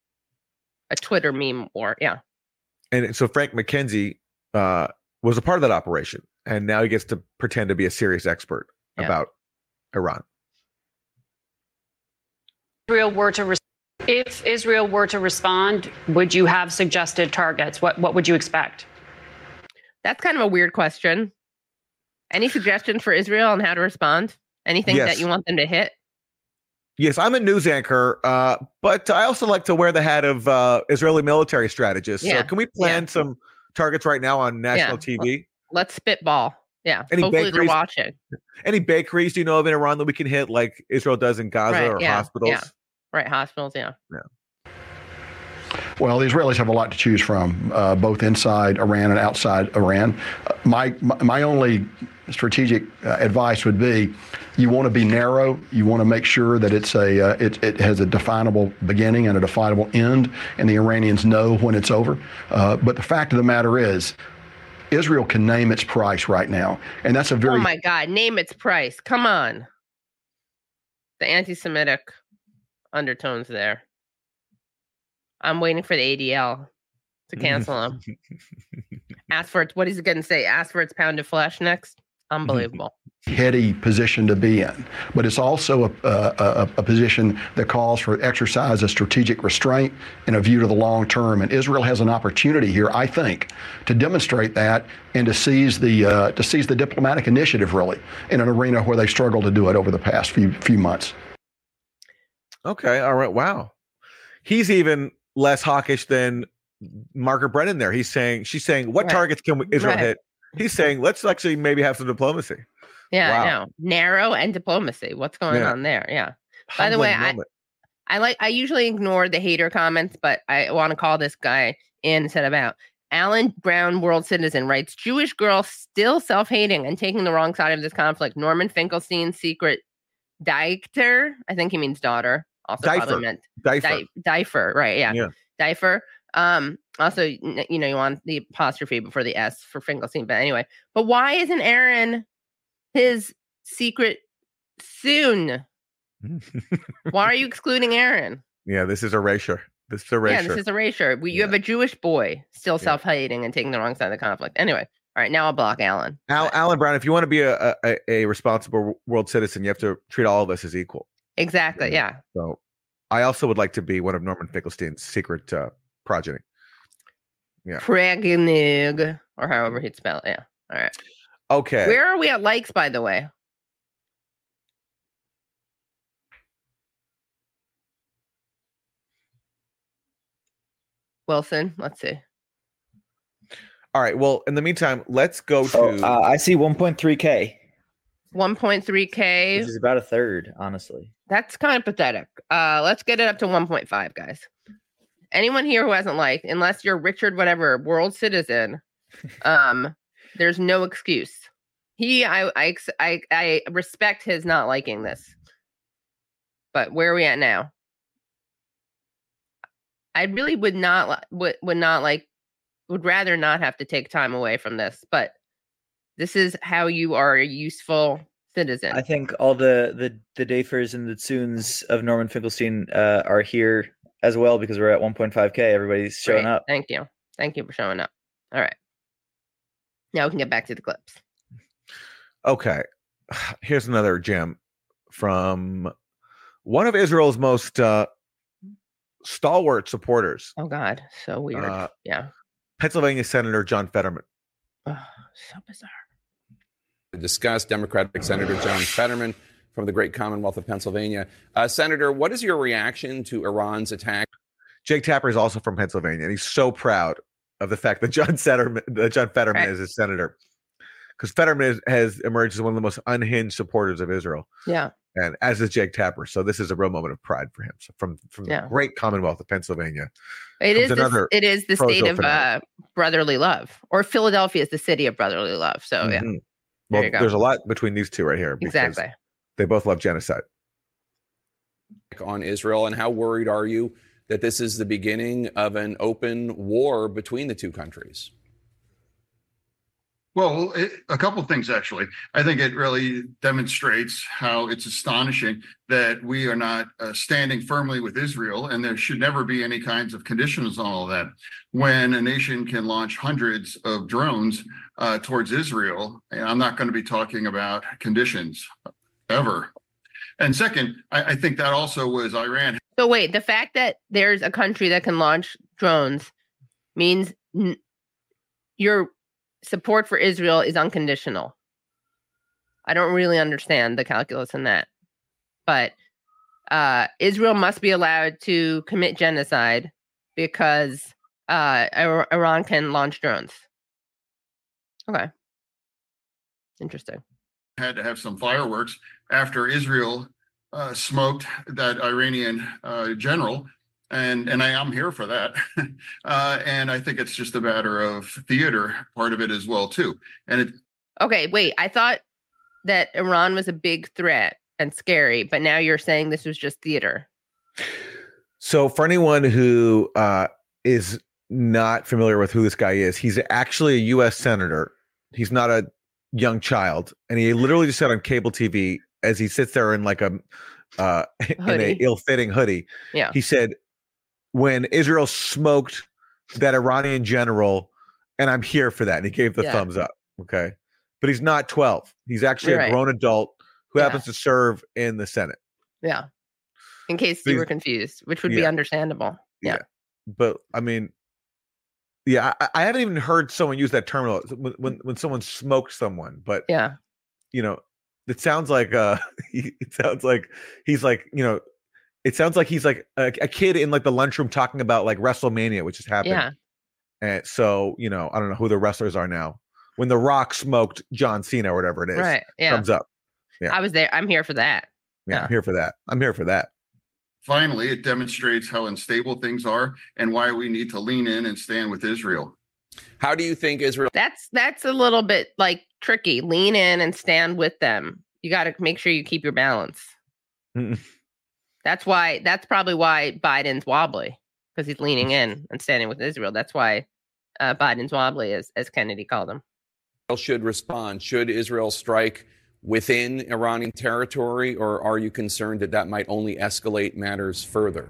B: A Twitter meme war, yeah. And so Frank McKenzie was a part of that operation, and now he gets to pretend to be a serious expert about Iran.
G: If Israel were to respond, would you have suggested targets? What would you expect?
A: That's kind of a weird question. Any suggestions for Israel on how to respond? Anything that you want them to hit?
B: Yes, I'm a news anchor, but I also like to wear the hat of Israeli military strategist. So can we plan some targets right now on national TV?
A: Let's spitball. Yeah.
B: Any
A: hopefully
B: bakeries,
A: they're watching.
B: Any bakeries do you know of in Iran that we can hit like Israel does in Gaza or hospitals?
A: Yeah. Right, hospitals, yeah.
M: Well, the Israelis have a lot to choose from, both inside Iran and outside Iran. My only strategic advice would be, you want to be narrow. You want to make sure that it has a definable beginning and a definable end, and the Iranians know when it's over. But the fact of the matter is, Israel can name its price right now, and that's a very—
A: Oh my God, name its price! Come on, the anti-Semitic undertones there. I'm waiting for the ADL to cancel him. Ask for it. What is it going to say? Ask for its pound of flesh next. Unbelievable.
M: Heady position to be in, but it's also a position that calls for exercise of strategic restraint and a view to the long term. And Israel has an opportunity here, I think, to demonstrate that and to seize the diplomatic initiative, really, in an arena where they struggled to do it over the past few months.
B: Okay, all right, wow. He's even less hawkish than Margaret Brennan there. She's saying, what targets can Israel hit? He's saying, let's actually maybe have some diplomacy.
A: Yeah, wow. I know. Narrow and diplomacy. What's going on there? Yeah. By the way, I usually ignore the hater comments, but I want to call this guy in and set him out. Alan Brown, World Citizen, writes, Jewish girl still self-hating and taking the wrong side of this conflict. Norman Finkelstein, secret Dieter. I think he means daughter. Also probably meant Difer, right? Yeah. Difer. Also, you want the apostrophe before the S for Finkelstein, but anyway. But why isn't Aaron his secret soon? Why are you excluding Aaron?
B: Yeah, this is erasure.
A: Yeah, this is erasure. You have a Jewish boy still self-hating and taking the wrong side of the conflict. Anyway, all right, now I'll block Alan.
B: Alan Brown, if you want to be a responsible world citizen, you have to treat all of us as equal.
A: Exactly, yeah.
B: So I also would like to be one of Norman Finkelstein's secret progeny. Yeah.
A: Pragenig, or however he'd spell it. Yeah. All right.
B: Okay.
A: Where are we at likes, by the way? Wilson, let's see.
B: All right. Well, in the meantime, let's go to.
N: I see 1.3K.
A: 1.3K.
N: This is about a third, honestly.
A: That's kind of pathetic. Let's get it up to 1.5, guys. Anyone here who hasn't liked, unless you're Richard whatever, World Citizen, there's no excuse. I respect his not liking this. But where are we at now? I really would rather not have to take time away from this, but this is how you are a useful citizen.
N: I think all the Dafers and the Tsuns of Norman Finkelstein are here as well because we're at 1.5K. Everybody's showing up.
A: Thank you. Thank you for showing up. All right. Now we can get back to the clips.
B: Okay. Here's another gem from one of Israel's most stalwart supporters.
A: Oh, God. So weird. Yeah.
B: Pennsylvania Senator John Fetterman.
A: Oh, so bizarre.
K: To discuss Democratic Senator John Fetterman from the great Commonwealth of Pennsylvania. Senator, what is your reaction to Iran's attack?
B: Jake Tapper is also from Pennsylvania, and he's so proud of the fact that John Fetterman is a senator. Because Fetterman has emerged as one of the most unhinged supporters of Israel.
A: Yeah.
B: And as is Jake Tapper. So this is a real moment of pride for him. So from the great Commonwealth of Pennsylvania.
A: It is the state of brotherly love. Or Philadelphia is the city of brotherly love. So, yeah.
B: Well, there's a lot between these two right here.
A: Exactly.
B: They both love genocide.
K: On Israel, and how worried are you that this is the beginning of an open war between the two countries?
O: Well, a couple of things, actually. I think it really demonstrates how it's astonishing that we are not standing firmly with Israel, and there should never be any kinds of conditions on all that. When a nation can launch hundreds of drones towards Israel, and I'm not going to be talking about conditions ever. And second, I think that also was Iran.
A: So wait, the fact that there's a country that can launch drones means your support for Israel is unconditional. I don't really understand the calculus in that. But Israel must be allowed to commit genocide because Iran can launch drones. Okay. Interesting.
O: Had to have some fireworks after Israel smoked that Iranian general. And I'm here for that. And I think it's just a matter of theater part of it as well, too.
A: Okay, wait. I thought that Iran was a big threat and scary, but now you're saying this was just theater.
B: So for anyone who is not familiar with who this guy is, he's actually a U.S. senator. He's not a young child. And he literally just said on cable TV, as he sits there in like in a ill-fitting hoodie, he said, when Israel smoked that Iranian general, and I'm here for that. And he gave the thumbs up. Okay. But he's not 12. He's actually a grown adult who happens to serve in the Senate.
A: Yeah. In case you were confused, which would be understandable. Yeah.
B: But I mean, I haven't even heard someone use that term when someone smoked someone, but you know, it sounds like it sounds like he's like, you know, it sounds like he's like a kid in like the lunchroom talking about like WrestleMania, which has happened.
A: Yeah.
B: And so, you know, I don't know who the wrestlers are now. When The Rock smoked John Cena or whatever it is.
A: Right. Yeah.
B: Thumbs up. Yeah.
A: I was there. I'm here for that.
B: Yeah. I'm here for that. I'm here for that.
O: Finally, it demonstrates how unstable things are and why we need to lean in and stand with Israel.
K: How do you think Israel?
A: That's a little bit like tricky. Lean in and stand with them. You got to make sure you keep your balance. That's probably why Biden's wobbly, because he's leaning in and standing with Israel. That's why Biden's wobbly, as Kennedy called him.
K: Should respond. Should Israel strike within Iranian territory, or are you concerned that might only escalate matters further?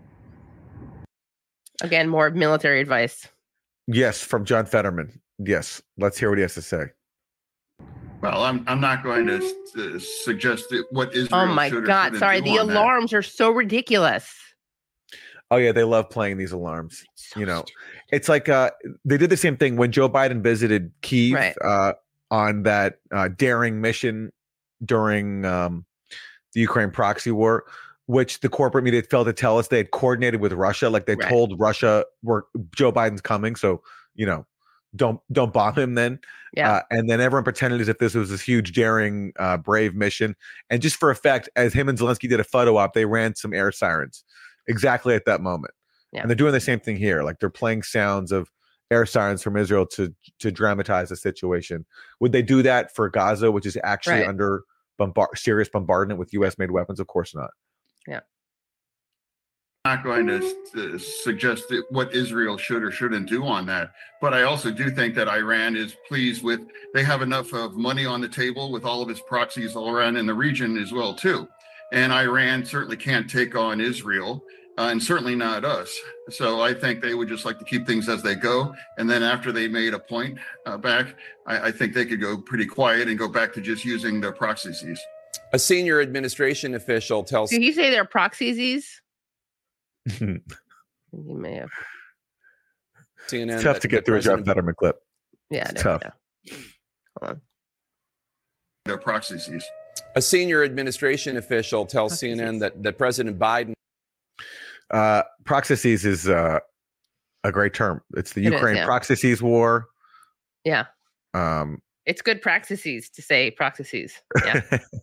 A: Again, more military advice.
B: Yes, from John Fetterman. Yes, let's hear what he has to say.
O: Well, I'm not going to suggest what Israel.
A: Oh my God! Sorry, the alarms are so ridiculous.
B: Oh yeah, they love playing these alarms. So you know, it's like they did the same thing when Joe Biden visited Kyiv on that daring mission during the Ukraine proxy war, which the corporate media failed to tell us they had coordinated with Russia. Like they told Russia Joe Biden's coming, so you know, don't bomb him then. Yeah. And then everyone pretended as if this was this huge, daring, brave mission. And just for effect, as him and Zelensky did a photo op, they ran some air sirens exactly at that moment. Yeah. And they're doing the same thing here. Like they're playing sounds of air sirens from Israel to dramatize the situation. Would they do that for Gaza, which is actually under serious bombardment with U.S.-made weapons? Of course not.
A: Yeah.
O: Not going to suggest what Israel should or shouldn't do on that. But I also do think that Iran is pleased with, they have enough of money on the table with all of its proxies all around in the region as well, too. And Iran certainly can't take on Israel, and certainly not us. So I think they would just like to keep things as they go. And then after they made a point back, I think they could go pretty quiet and go back to just using their proxies.
K: A senior administration official tells...
A: Did he say they're proxies? You may have.
K: CNN,
B: it's tough to get through a John Fetterman clip.
A: Yeah,
B: it's tough.
A: Hold on.
O: Their proxies.
K: A senior administration official tells CNN that President Biden.
B: Proxies is a great term. It's the Ukraine proxies war.
A: Yeah. It's good proxies to say proxies. Yeah.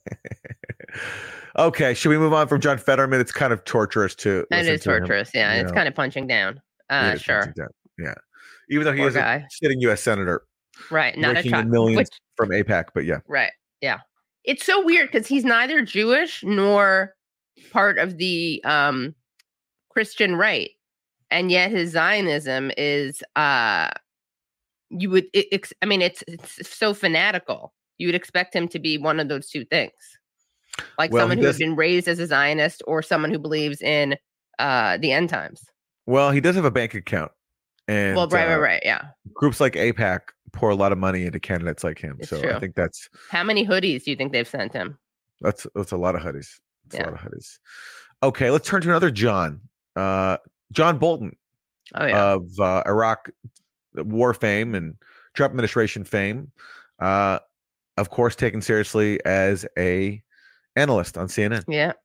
B: Okay, should we move on from John Fetterman? It's kind of torturous to.
A: It is torturous. Yeah, it's kind of punching down. Sure.
B: Down. Yeah, even though he is a sitting U.S. senator,
A: right? Not a child.
B: Millions from AIPAC, but yeah.
A: Right. Yeah. It's so weird because he's neither Jewish nor part of the Christian right, and yet his Zionism is you would. It's so fanatical. You would expect him to be one of those two things. Like someone who has been raised as a Zionist or someone who believes in the end times.
B: Well, he does have a bank account. And
A: right. Yeah.
B: Groups like AIPAC pour a lot of money into candidates like him. It's true. I think that's...
A: How many hoodies do you think they've sent him?
B: That's a lot of hoodies. It's a lot of hoodies. Okay, let's turn to another John. John Bolton of Iraq war fame and Trump administration fame. Of course, taken seriously as a analyst on CNN.
A: Yeah.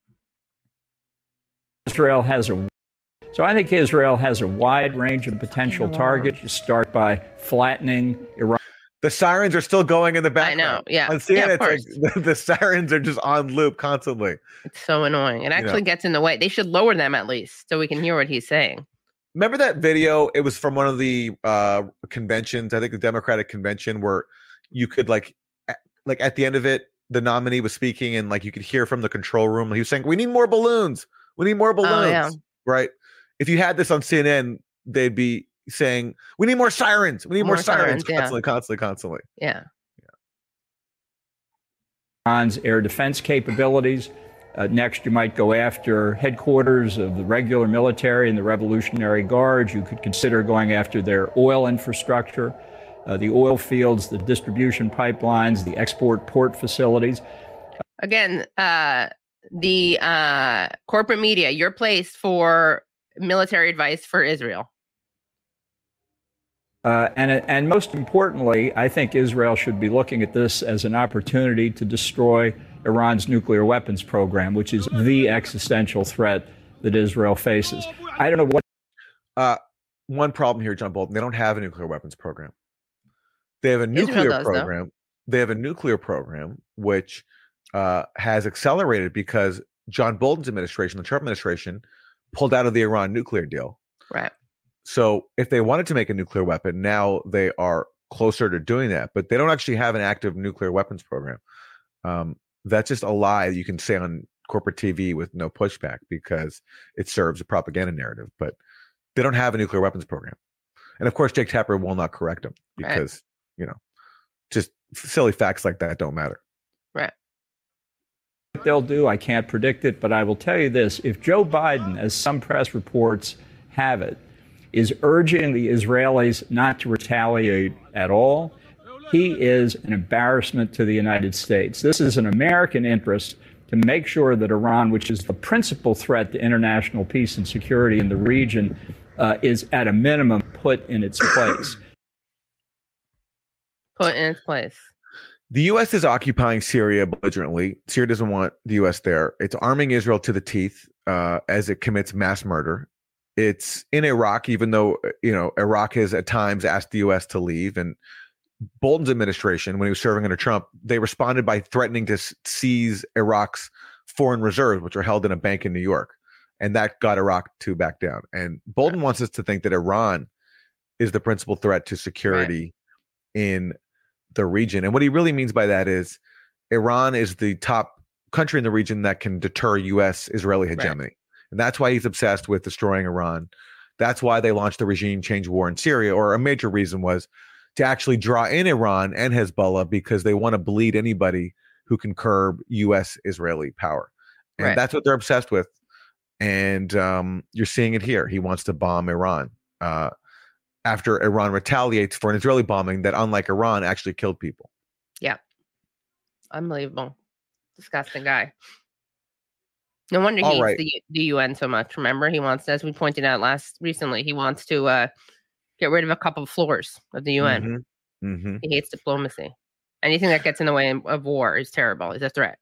E: So I think Israel has a wide range of potential targets. You start by flattening Iran.
B: The sirens are still going in the background.
A: I know. Yeah.
B: On CNN, it's like the sirens are just on loop constantly.
A: It's so annoying. It actually gets in the way. They should lower them at least so we can hear what he's saying.
B: Remember that video? It was from one of the conventions, I think the Democratic convention, where you could like at the end of it, the nominee was speaking and like you could hear from the control room. He was saying, "We need more balloons. We need more balloons."
A: Oh, yeah.
B: Right? If you had this on CNN, they'd be saying, "We need more sirens. We need more sirens." Constantly.
A: Yeah.
E: Iran's air defense capabilities. Next, you might go after headquarters of the regular military and the Revolutionary Guard. You could consider going after their oil infrastructure, the oil fields, the distribution pipelines, the export port facilities.
A: Again, the corporate media, your place for military advice for Israel.
E: And most importantly, I think Israel should be looking at this as an opportunity to destroy Iran's nuclear weapons program, which is the existential threat that Israel faces. I don't know what.
B: One problem here, John Bolton, they don't have a nuclear weapons program. They have a nuclear program. Though. They have a nuclear program, which has accelerated because John Bolton's administration, the Trump administration, pulled out of the Iran nuclear deal.
A: Right.
B: So if they wanted to make a nuclear weapon, now they are closer to doing that, but they don't actually have an active nuclear weapons program. That's just a lie you can say on corporate TV with no pushback because it serves a propaganda narrative, but they don't have a nuclear weapons program. And of course, Jake Tapper will not correct them because, just silly facts like that don't matter.
A: Right.
E: What they'll do, I can't predict it, but I will tell you this. If Joe Biden, as some press reports have it, is urging the Israelis not to retaliate at all, he is an embarrassment to the United States. This is an American interest to make sure that Iran, which is the principal threat to international peace and security in the region, is at a minimum put in its place.
A: Put in its place.
B: The U.S. is occupying Syria belligerently. Syria doesn't want the U.S. there. It's arming Israel to the teeth as it commits mass murder. It's in Iraq, even though, Iraq has at times asked the U.S. to leave. And Bolton's administration, when he was serving under Trump, they responded by threatening to seize Iraq's foreign reserves, which are held in a bank in New York. And that got Iraq to back down. And Bolton wants us to think that Iran is the principal threat to security in the region. And what he really means by that is Iran is the top country in the region that can deter U.S.-Israeli hegemony. Right. And that's why he's obsessed with destroying Iran. That's why they launched the regime change war in Syria, or a major reason was to actually draw in Iran and Hezbollah because they want to bleed anybody who can curb U.S.-Israeli power. And that's what they're obsessed with. And you're seeing it here. He wants to bomb Iran after Iran retaliates for an Israeli bombing that, unlike Iran, actually killed people.
A: Yeah. Unbelievable. Disgusting guy. No wonder he hates the UN so much. Remember, he wants, as we pointed out recently, he wants to get rid of a couple of floors of the UN.
B: Mm-hmm. Mm-hmm.
A: He hates diplomacy. Anything that gets in the way of war is terrible. Is a threat.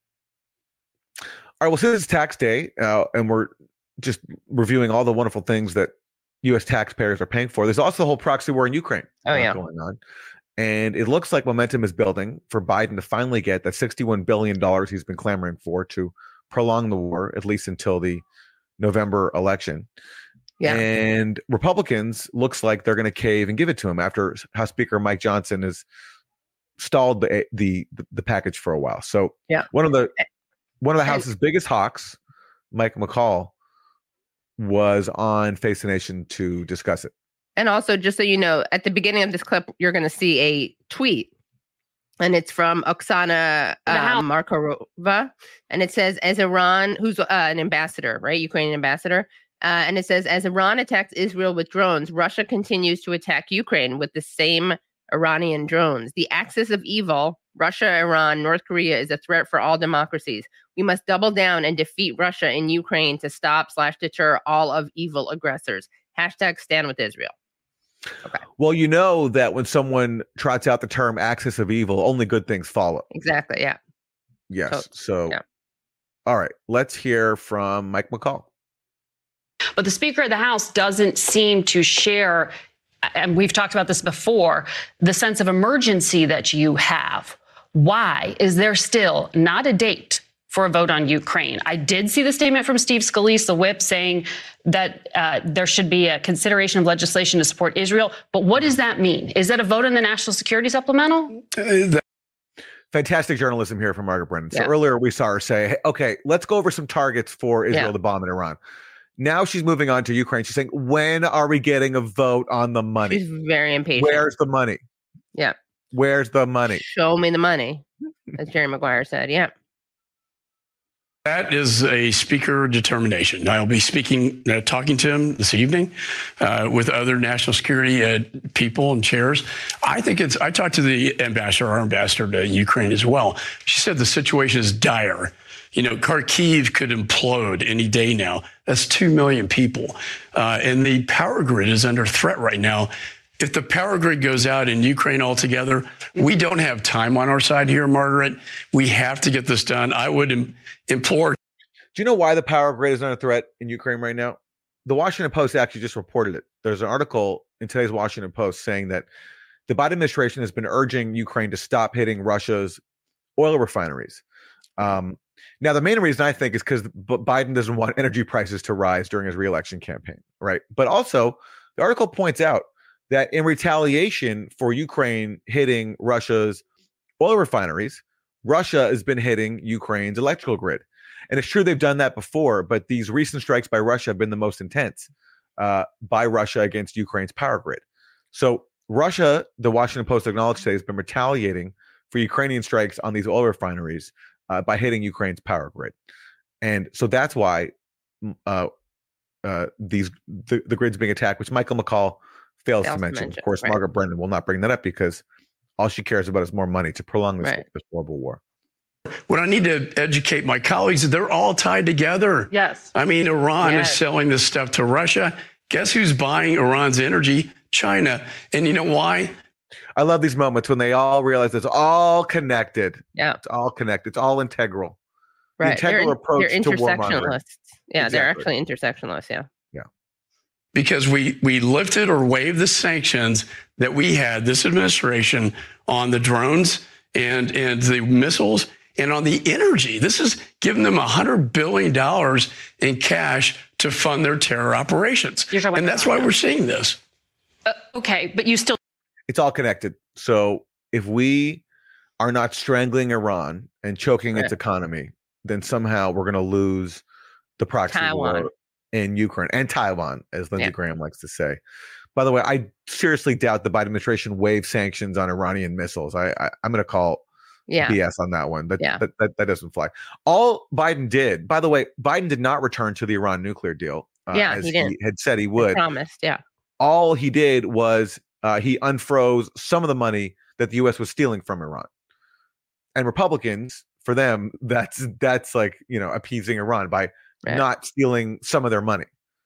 B: All right. Well, since it's tax day, and we're just reviewing all the wonderful things that U.S. taxpayers are paying for, there's also the whole proxy war in Ukraine going on. And it looks like momentum is building for Biden to finally get that $61 billion he's been clamoring for to prolong the war, at least until the November election. Yeah. And Republicans looks like they're going to cave and give it to him after House Speaker Mike Johnson has stalled the package for a while. So one of the House's biggest hawks, Mike McCall, was on Face the Nation to discuss it.
A: And also, just so you know, at the beginning of this clip, you're going to see a tweet. And it's from Oksana Markarova. And it says, as Iran, who's an ambassador, right? Ukrainian ambassador. And it says, as Iran attacks Israel with drones, Russia continues to attack Ukraine with the same Iranian drones. The axis of evil Russia, Iran, North Korea is a threat for all democracies. We must double down and defeat Russia in Ukraine to stop/deter all of evil aggressors. # stand with Israel. Okay.
B: Well, you know that when someone trots out the term axis of evil, only good things follow.
A: Exactly. Yeah.
B: Yes. So, all right, let's hear from Mike McCall.
G: But the Speaker of the House doesn't seem to share, and we've talked about this before, the sense of emergency that you have. Why is there still not a date for a vote on Ukraine? I did see the statement from Steve Scalise, the whip, saying that there should be a consideration of legislation to support Israel. But what does that mean? Is that a vote on the National Security Supplemental?
B: Fantastic journalism here from Margaret Brennan. So earlier we saw her say, hey, okay, let's go over some targets for Israel to bomb in Iran. Now she's moving on to Ukraine. She's saying, when are we getting a vote on the money?
A: She's very impatient.
B: Where's the money?
A: Yeah.
B: Where's the money?
A: Show me the money, as Jerry Maguire said. Yeah.
H: That is a speaker determination. I'll be talking to him this evening with other national security people and chairs. I talked to our ambassador to Ukraine as well. She said the situation is dire. You know, Kharkiv could implode any day now. That's 2 million people. And the power grid is under threat right now. If the power grid goes out in Ukraine altogether, we don't have time on our side here, Margaret. We have to get this done. I would implore.
B: Do you know why the power grid is under threat in Ukraine right now? The Washington Post actually just reported it. There's an article in today's Washington Post saying that the Biden administration has been urging Ukraine to stop hitting Russia's oil refineries. Now, the main reason I think is because Biden doesn't want energy prices to rise during his reelection campaign, right? But also, the article points out that in retaliation for Ukraine hitting Russia's oil refineries, Russia has been hitting Ukraine's electrical grid. And it's true they've done that before, but these recent strikes by Russia have been the most intense by Russia against Ukraine's power grid. So Russia, the Washington Post acknowledged today, has been retaliating for Ukrainian strikes on these oil refineries by hitting Ukraine's power grid. And so that's why the grid's being attacked, which Michael McCall fails to mention. Of course, Margaret Brennan will not bring that up because all she cares about is more money to prolong this horrible war.
H: What I need to educate my colleagues is they're all tied together.
G: Yes.
H: I mean, Iran is selling this stuff to Russia. Guess who's buying Iran's energy? China. And you know why?
B: I love these moments when they all realize it's all connected.
A: Yeah.
B: It's all connected. It's all integral.
A: Right.
B: The integral approach
A: they're
B: to warmongering.
A: Yeah, they're actually intersectionalists. Yeah.
B: Yeah.
H: Because we lifted or waived the sanctions that we had, this administration, on the drones and the missiles and on the energy. This is giving them $100 billion in cash to fund their terror operations. And that's why we're seeing this.
G: Okay, but you still...
B: It's all connected. So if we are not strangling Iran and choking its economy, then somehow we're going to lose the proxy war in Ukraine and Taiwan, as Lindsey Graham likes to say. By the way, I seriously doubt the Biden administration waived sanctions on Iranian missiles. I'm going to call BS on that one. That doesn't fly. All Biden did, by the way, Biden did not return to the Iran nuclear deal as he had said he would.
A: He promised,
B: All he did was he unfroze some of the money that the U.S. was stealing from Iran. And Republicans, for them, that's like, appeasing Iran by not stealing some of their money.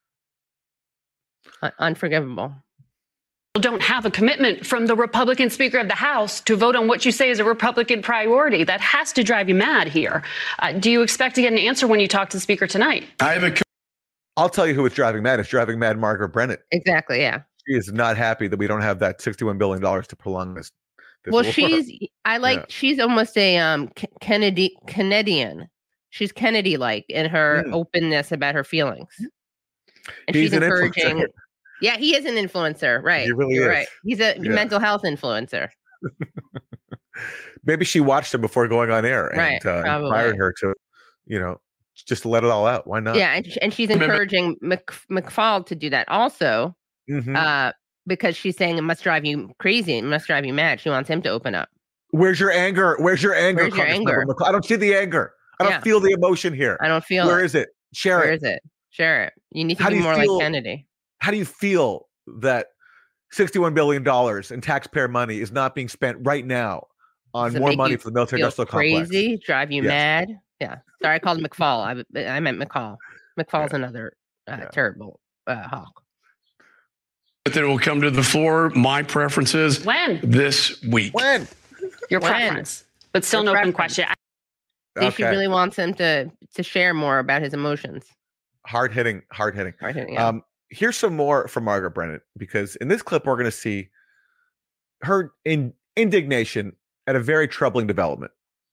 A: Unforgivable.
G: Don't have a commitment from the Republican Speaker of the House to vote on what you say is a Republican priority. That has to drive you mad here. Do you expect to get an answer when you talk to the Speaker tonight?
B: I'll tell you who it's driving mad. It's driving mad Margaret Brennan.
A: Exactly, yeah.
B: She is not happy that we don't have that $61 billion to prolong this
A: well,
B: war.
A: She's almost a Canadian. She's Kennedy-like in her openness about her feelings. And she's encouraging... Yeah, he is an influencer, right?
B: He really
A: You're
B: is.
A: right. He's a mental health influencer.
B: Maybe she watched him before going on air and inspired her to, just let it all out. Why not?
A: Yeah, and she's encouraging McFaul to do that also because she's saying it must drive you crazy. It must drive you mad. She wants him to open up.
B: Where's your anger? Where's your anger? I don't see the anger. I don't feel the emotion here.
A: I don't feel
B: Where is it? Share it.
A: Where is it? Share it. You need to be more like Kennedy.
B: How do you feel that $61 billion in taxpayer money is not being spent right now on
A: Does it
B: more
A: make
B: money
A: you
B: for the military
A: feel
B: industrial complex.
A: crazy, drive you
B: Yes.
A: mad? Yeah. Sorry, I called him McFall. I meant McCall. McFall's another terrible hawk.
H: That it will come to the floor. My preference is
G: when
H: this week.
B: When
G: your preference, but still an open question.
A: I think she really wants him to share more about his emotions.
B: Hard hitting.
A: Yeah.
B: Here's some more from Margaret Brennan, because in this clip we're going to see her indignation at a very troubling development.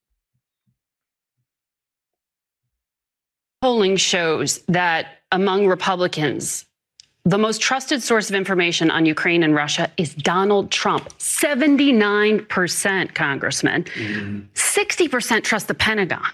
G: Polling shows that among Republicans, the most trusted source of information on Ukraine and Russia is Donald Trump. 79%, Congressman. 60% trust the Pentagon.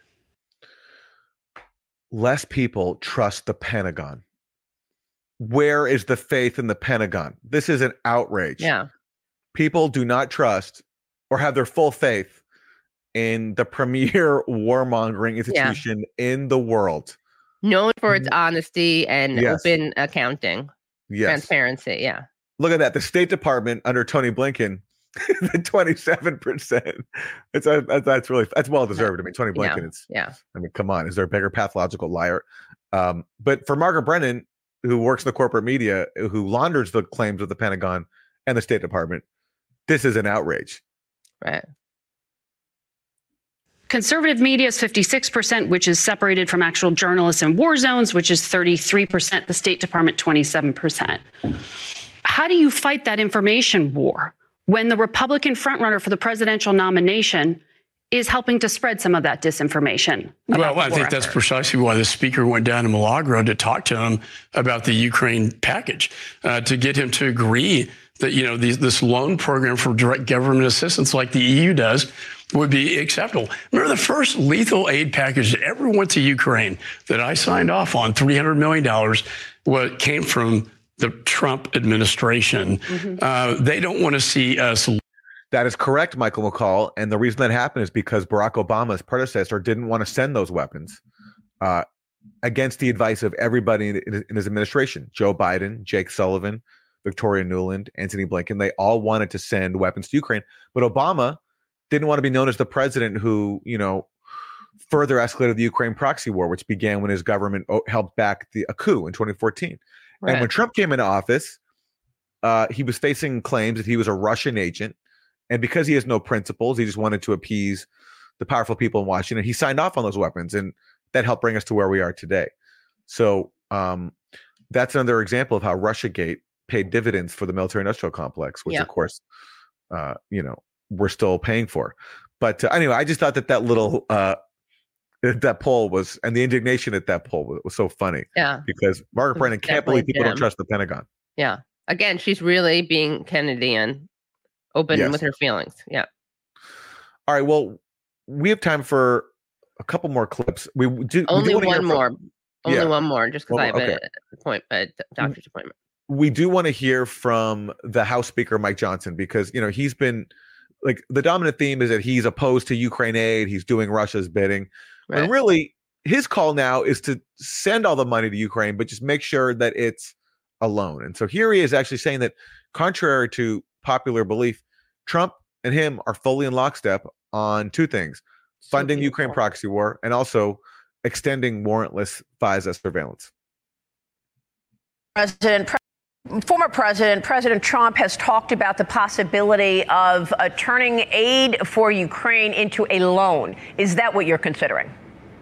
B: Less people trust the Pentagon. Where is the faith in the Pentagon? This is an outrage.
A: Yeah.
B: People do not trust or have their full faith in the premier warmongering institution in the world.
A: Known for its honesty and open accounting, transparency. Yeah.
B: Look at that. The State Department under Tony Blinken, the 27%. That's well deserved. I mean, Tony Blinken. I mean, come on. Is there a bigger pathological liar? But for Margaret Brennan, who works in the corporate media, who launders the claims of the Pentagon and the State Department, this is an outrage.
A: Right.
G: Conservative media is 56%, which is separated from actual journalists in war zones, which is 33%. The State Department, 27%. How do you fight that information war when the Republican frontrunner for the presidential nomination is helping to spread some of that disinformation?
H: Well, I think that's precisely why the speaker went down to Milagro to talk to him about the Ukraine package, to get him to agree that, this loan program for direct government assistance like the EU does would be acceptable. Remember the first lethal aid package that ever went to Ukraine that I signed off on, $300 million, what came from the Trump administration. They don't want to see us.
B: That is correct, Michael McCall. And the reason that happened is because Barack Obama's predecessor didn't want to send those weapons against the advice of everybody in his administration. Joe Biden, Jake Sullivan, Victoria Nuland, Antony Blinken, they all wanted to send weapons to Ukraine. But Obama didn't want to be known as the president who, further escalated the Ukraine proxy war, which began when his government helped back a coup in 2014. Right. And when Trump came into office, he was facing claims that he was a Russian agent. And because he has no principles, he just wanted to appease the powerful people in Washington. He signed off on those weapons, and that helped bring us to where we are today. So that's another example of how Russiagate paid dividends for the military-industrial complex, which, of course, we're still paying for. But anyway, I just thought that little that poll was, and the indignation at that poll was so funny.
A: Yeah.
B: Because Margaret Brennan can't believe people don't trust the Pentagon.
A: Yeah. Again, she's really being Kennedyan, open with her feelings. Yeah.
B: All right. Well, we have time for a couple more clips.
A: Only one more, just because I have a doctor's appointment.
B: We do want to hear from the House Speaker, Mike Johnson, because, he's been like the dominant theme is that he's opposed to Ukraine aid. He's doing Russia's bidding. Right. And really, his call now is to send all the money to Ukraine, but just make sure that it's a loan. And so here he is actually saying that, contrary to popular belief, Trump and him are fully in lockstep on two things: funding the Ukraine proxy war and also extending warrantless FISA surveillance.
P: Former President Trump has talked about the possibility of turning aid for Ukraine into a loan. Is that what you're considering?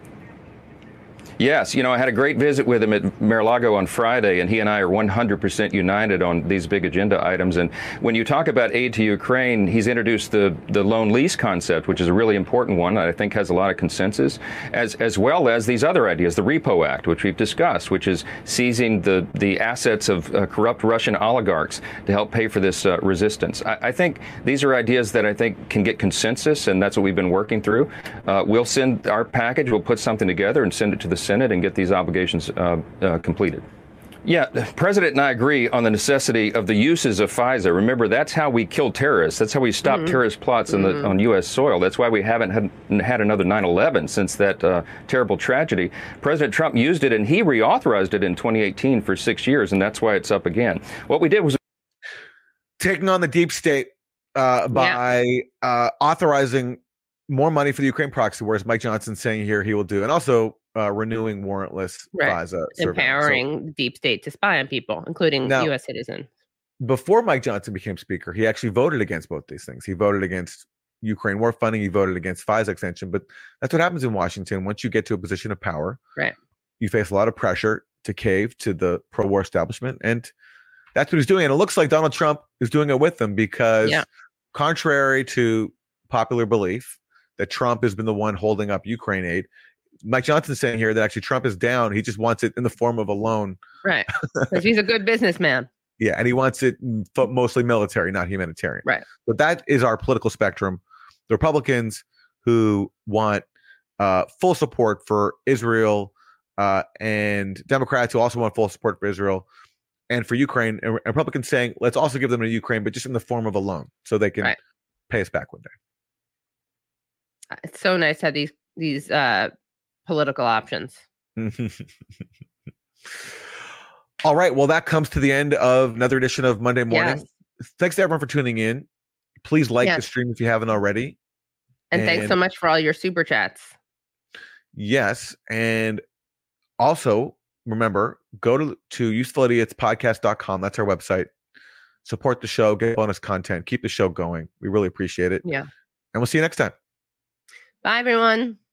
K: Yes. I had a great visit with him at Mar-a-Lago on Friday, and he and I are 100% united on these big agenda items. And when you talk about aid to Ukraine, he's introduced the loan lease concept, which is a really important one that I think has a lot of consensus, as well as these other ideas, the Repo Act, which we've discussed, which is seizing the assets of corrupt Russian oligarchs to help pay for this resistance. I think these are ideas that I think can get consensus, and that's what we've been working through. We'll send our package, we'll put something together and send it to the Senate and get these obligations completed. Yeah, the president and I agree on the necessity of the uses of FISA. Remember, that's how we kill terrorists. That's how we stop terrorist plots on U.S. soil. That's why we haven't had another 9/11 since that terrible tragedy. President Trump used it, and he reauthorized it in 2018 for 6 years, and that's why it's up again. What we did was
B: taking on the deep state. by authorizing more money for the Ukraine proxy wars. Mike Johnson saying here he will do, and also renewing warrantless FISA
A: empowering the deep state to spy on people, including U.S. citizens.
B: Before Mike Johnson became speaker, he actually voted against both these things. He voted against Ukraine war funding. He voted against FISA extension. But that's what happens in Washington. Once you get to a position of power, you face a lot of pressure to cave to the pro-war establishment. And that's what he's doing. And it looks like Donald Trump is doing it with them because contrary to popular belief that Trump has been the one holding up Ukraine aid, Mike Johnson's saying here that actually Trump is down. He just wants it in the form of a loan.
A: Right. Because he's a good businessman.
B: Yeah, and he wants it mostly military, not humanitarian.
A: Right.
B: But that is our political spectrum. The Republicans who want full support for Israel and Democrats who also want full support for Israel and for Ukraine. And Republicans saying, let's also give them to Ukraine, but just in the form of a loan so they can pay us back one day.
A: It's so nice to have these political options.
B: All right. Well, that comes to the end of another edition of Monday Morning. Yes. Thanks to everyone for tuning in. Please like the stream if you haven't already.
A: And thanks so much for all your super chats.
B: Yes. And also, remember, go to usefulidiots.podcast.com. That's our website. Support the show. Get bonus content. Keep the show going. We really appreciate it.
A: Yeah.
B: And we'll see you next time.
A: Bye, everyone.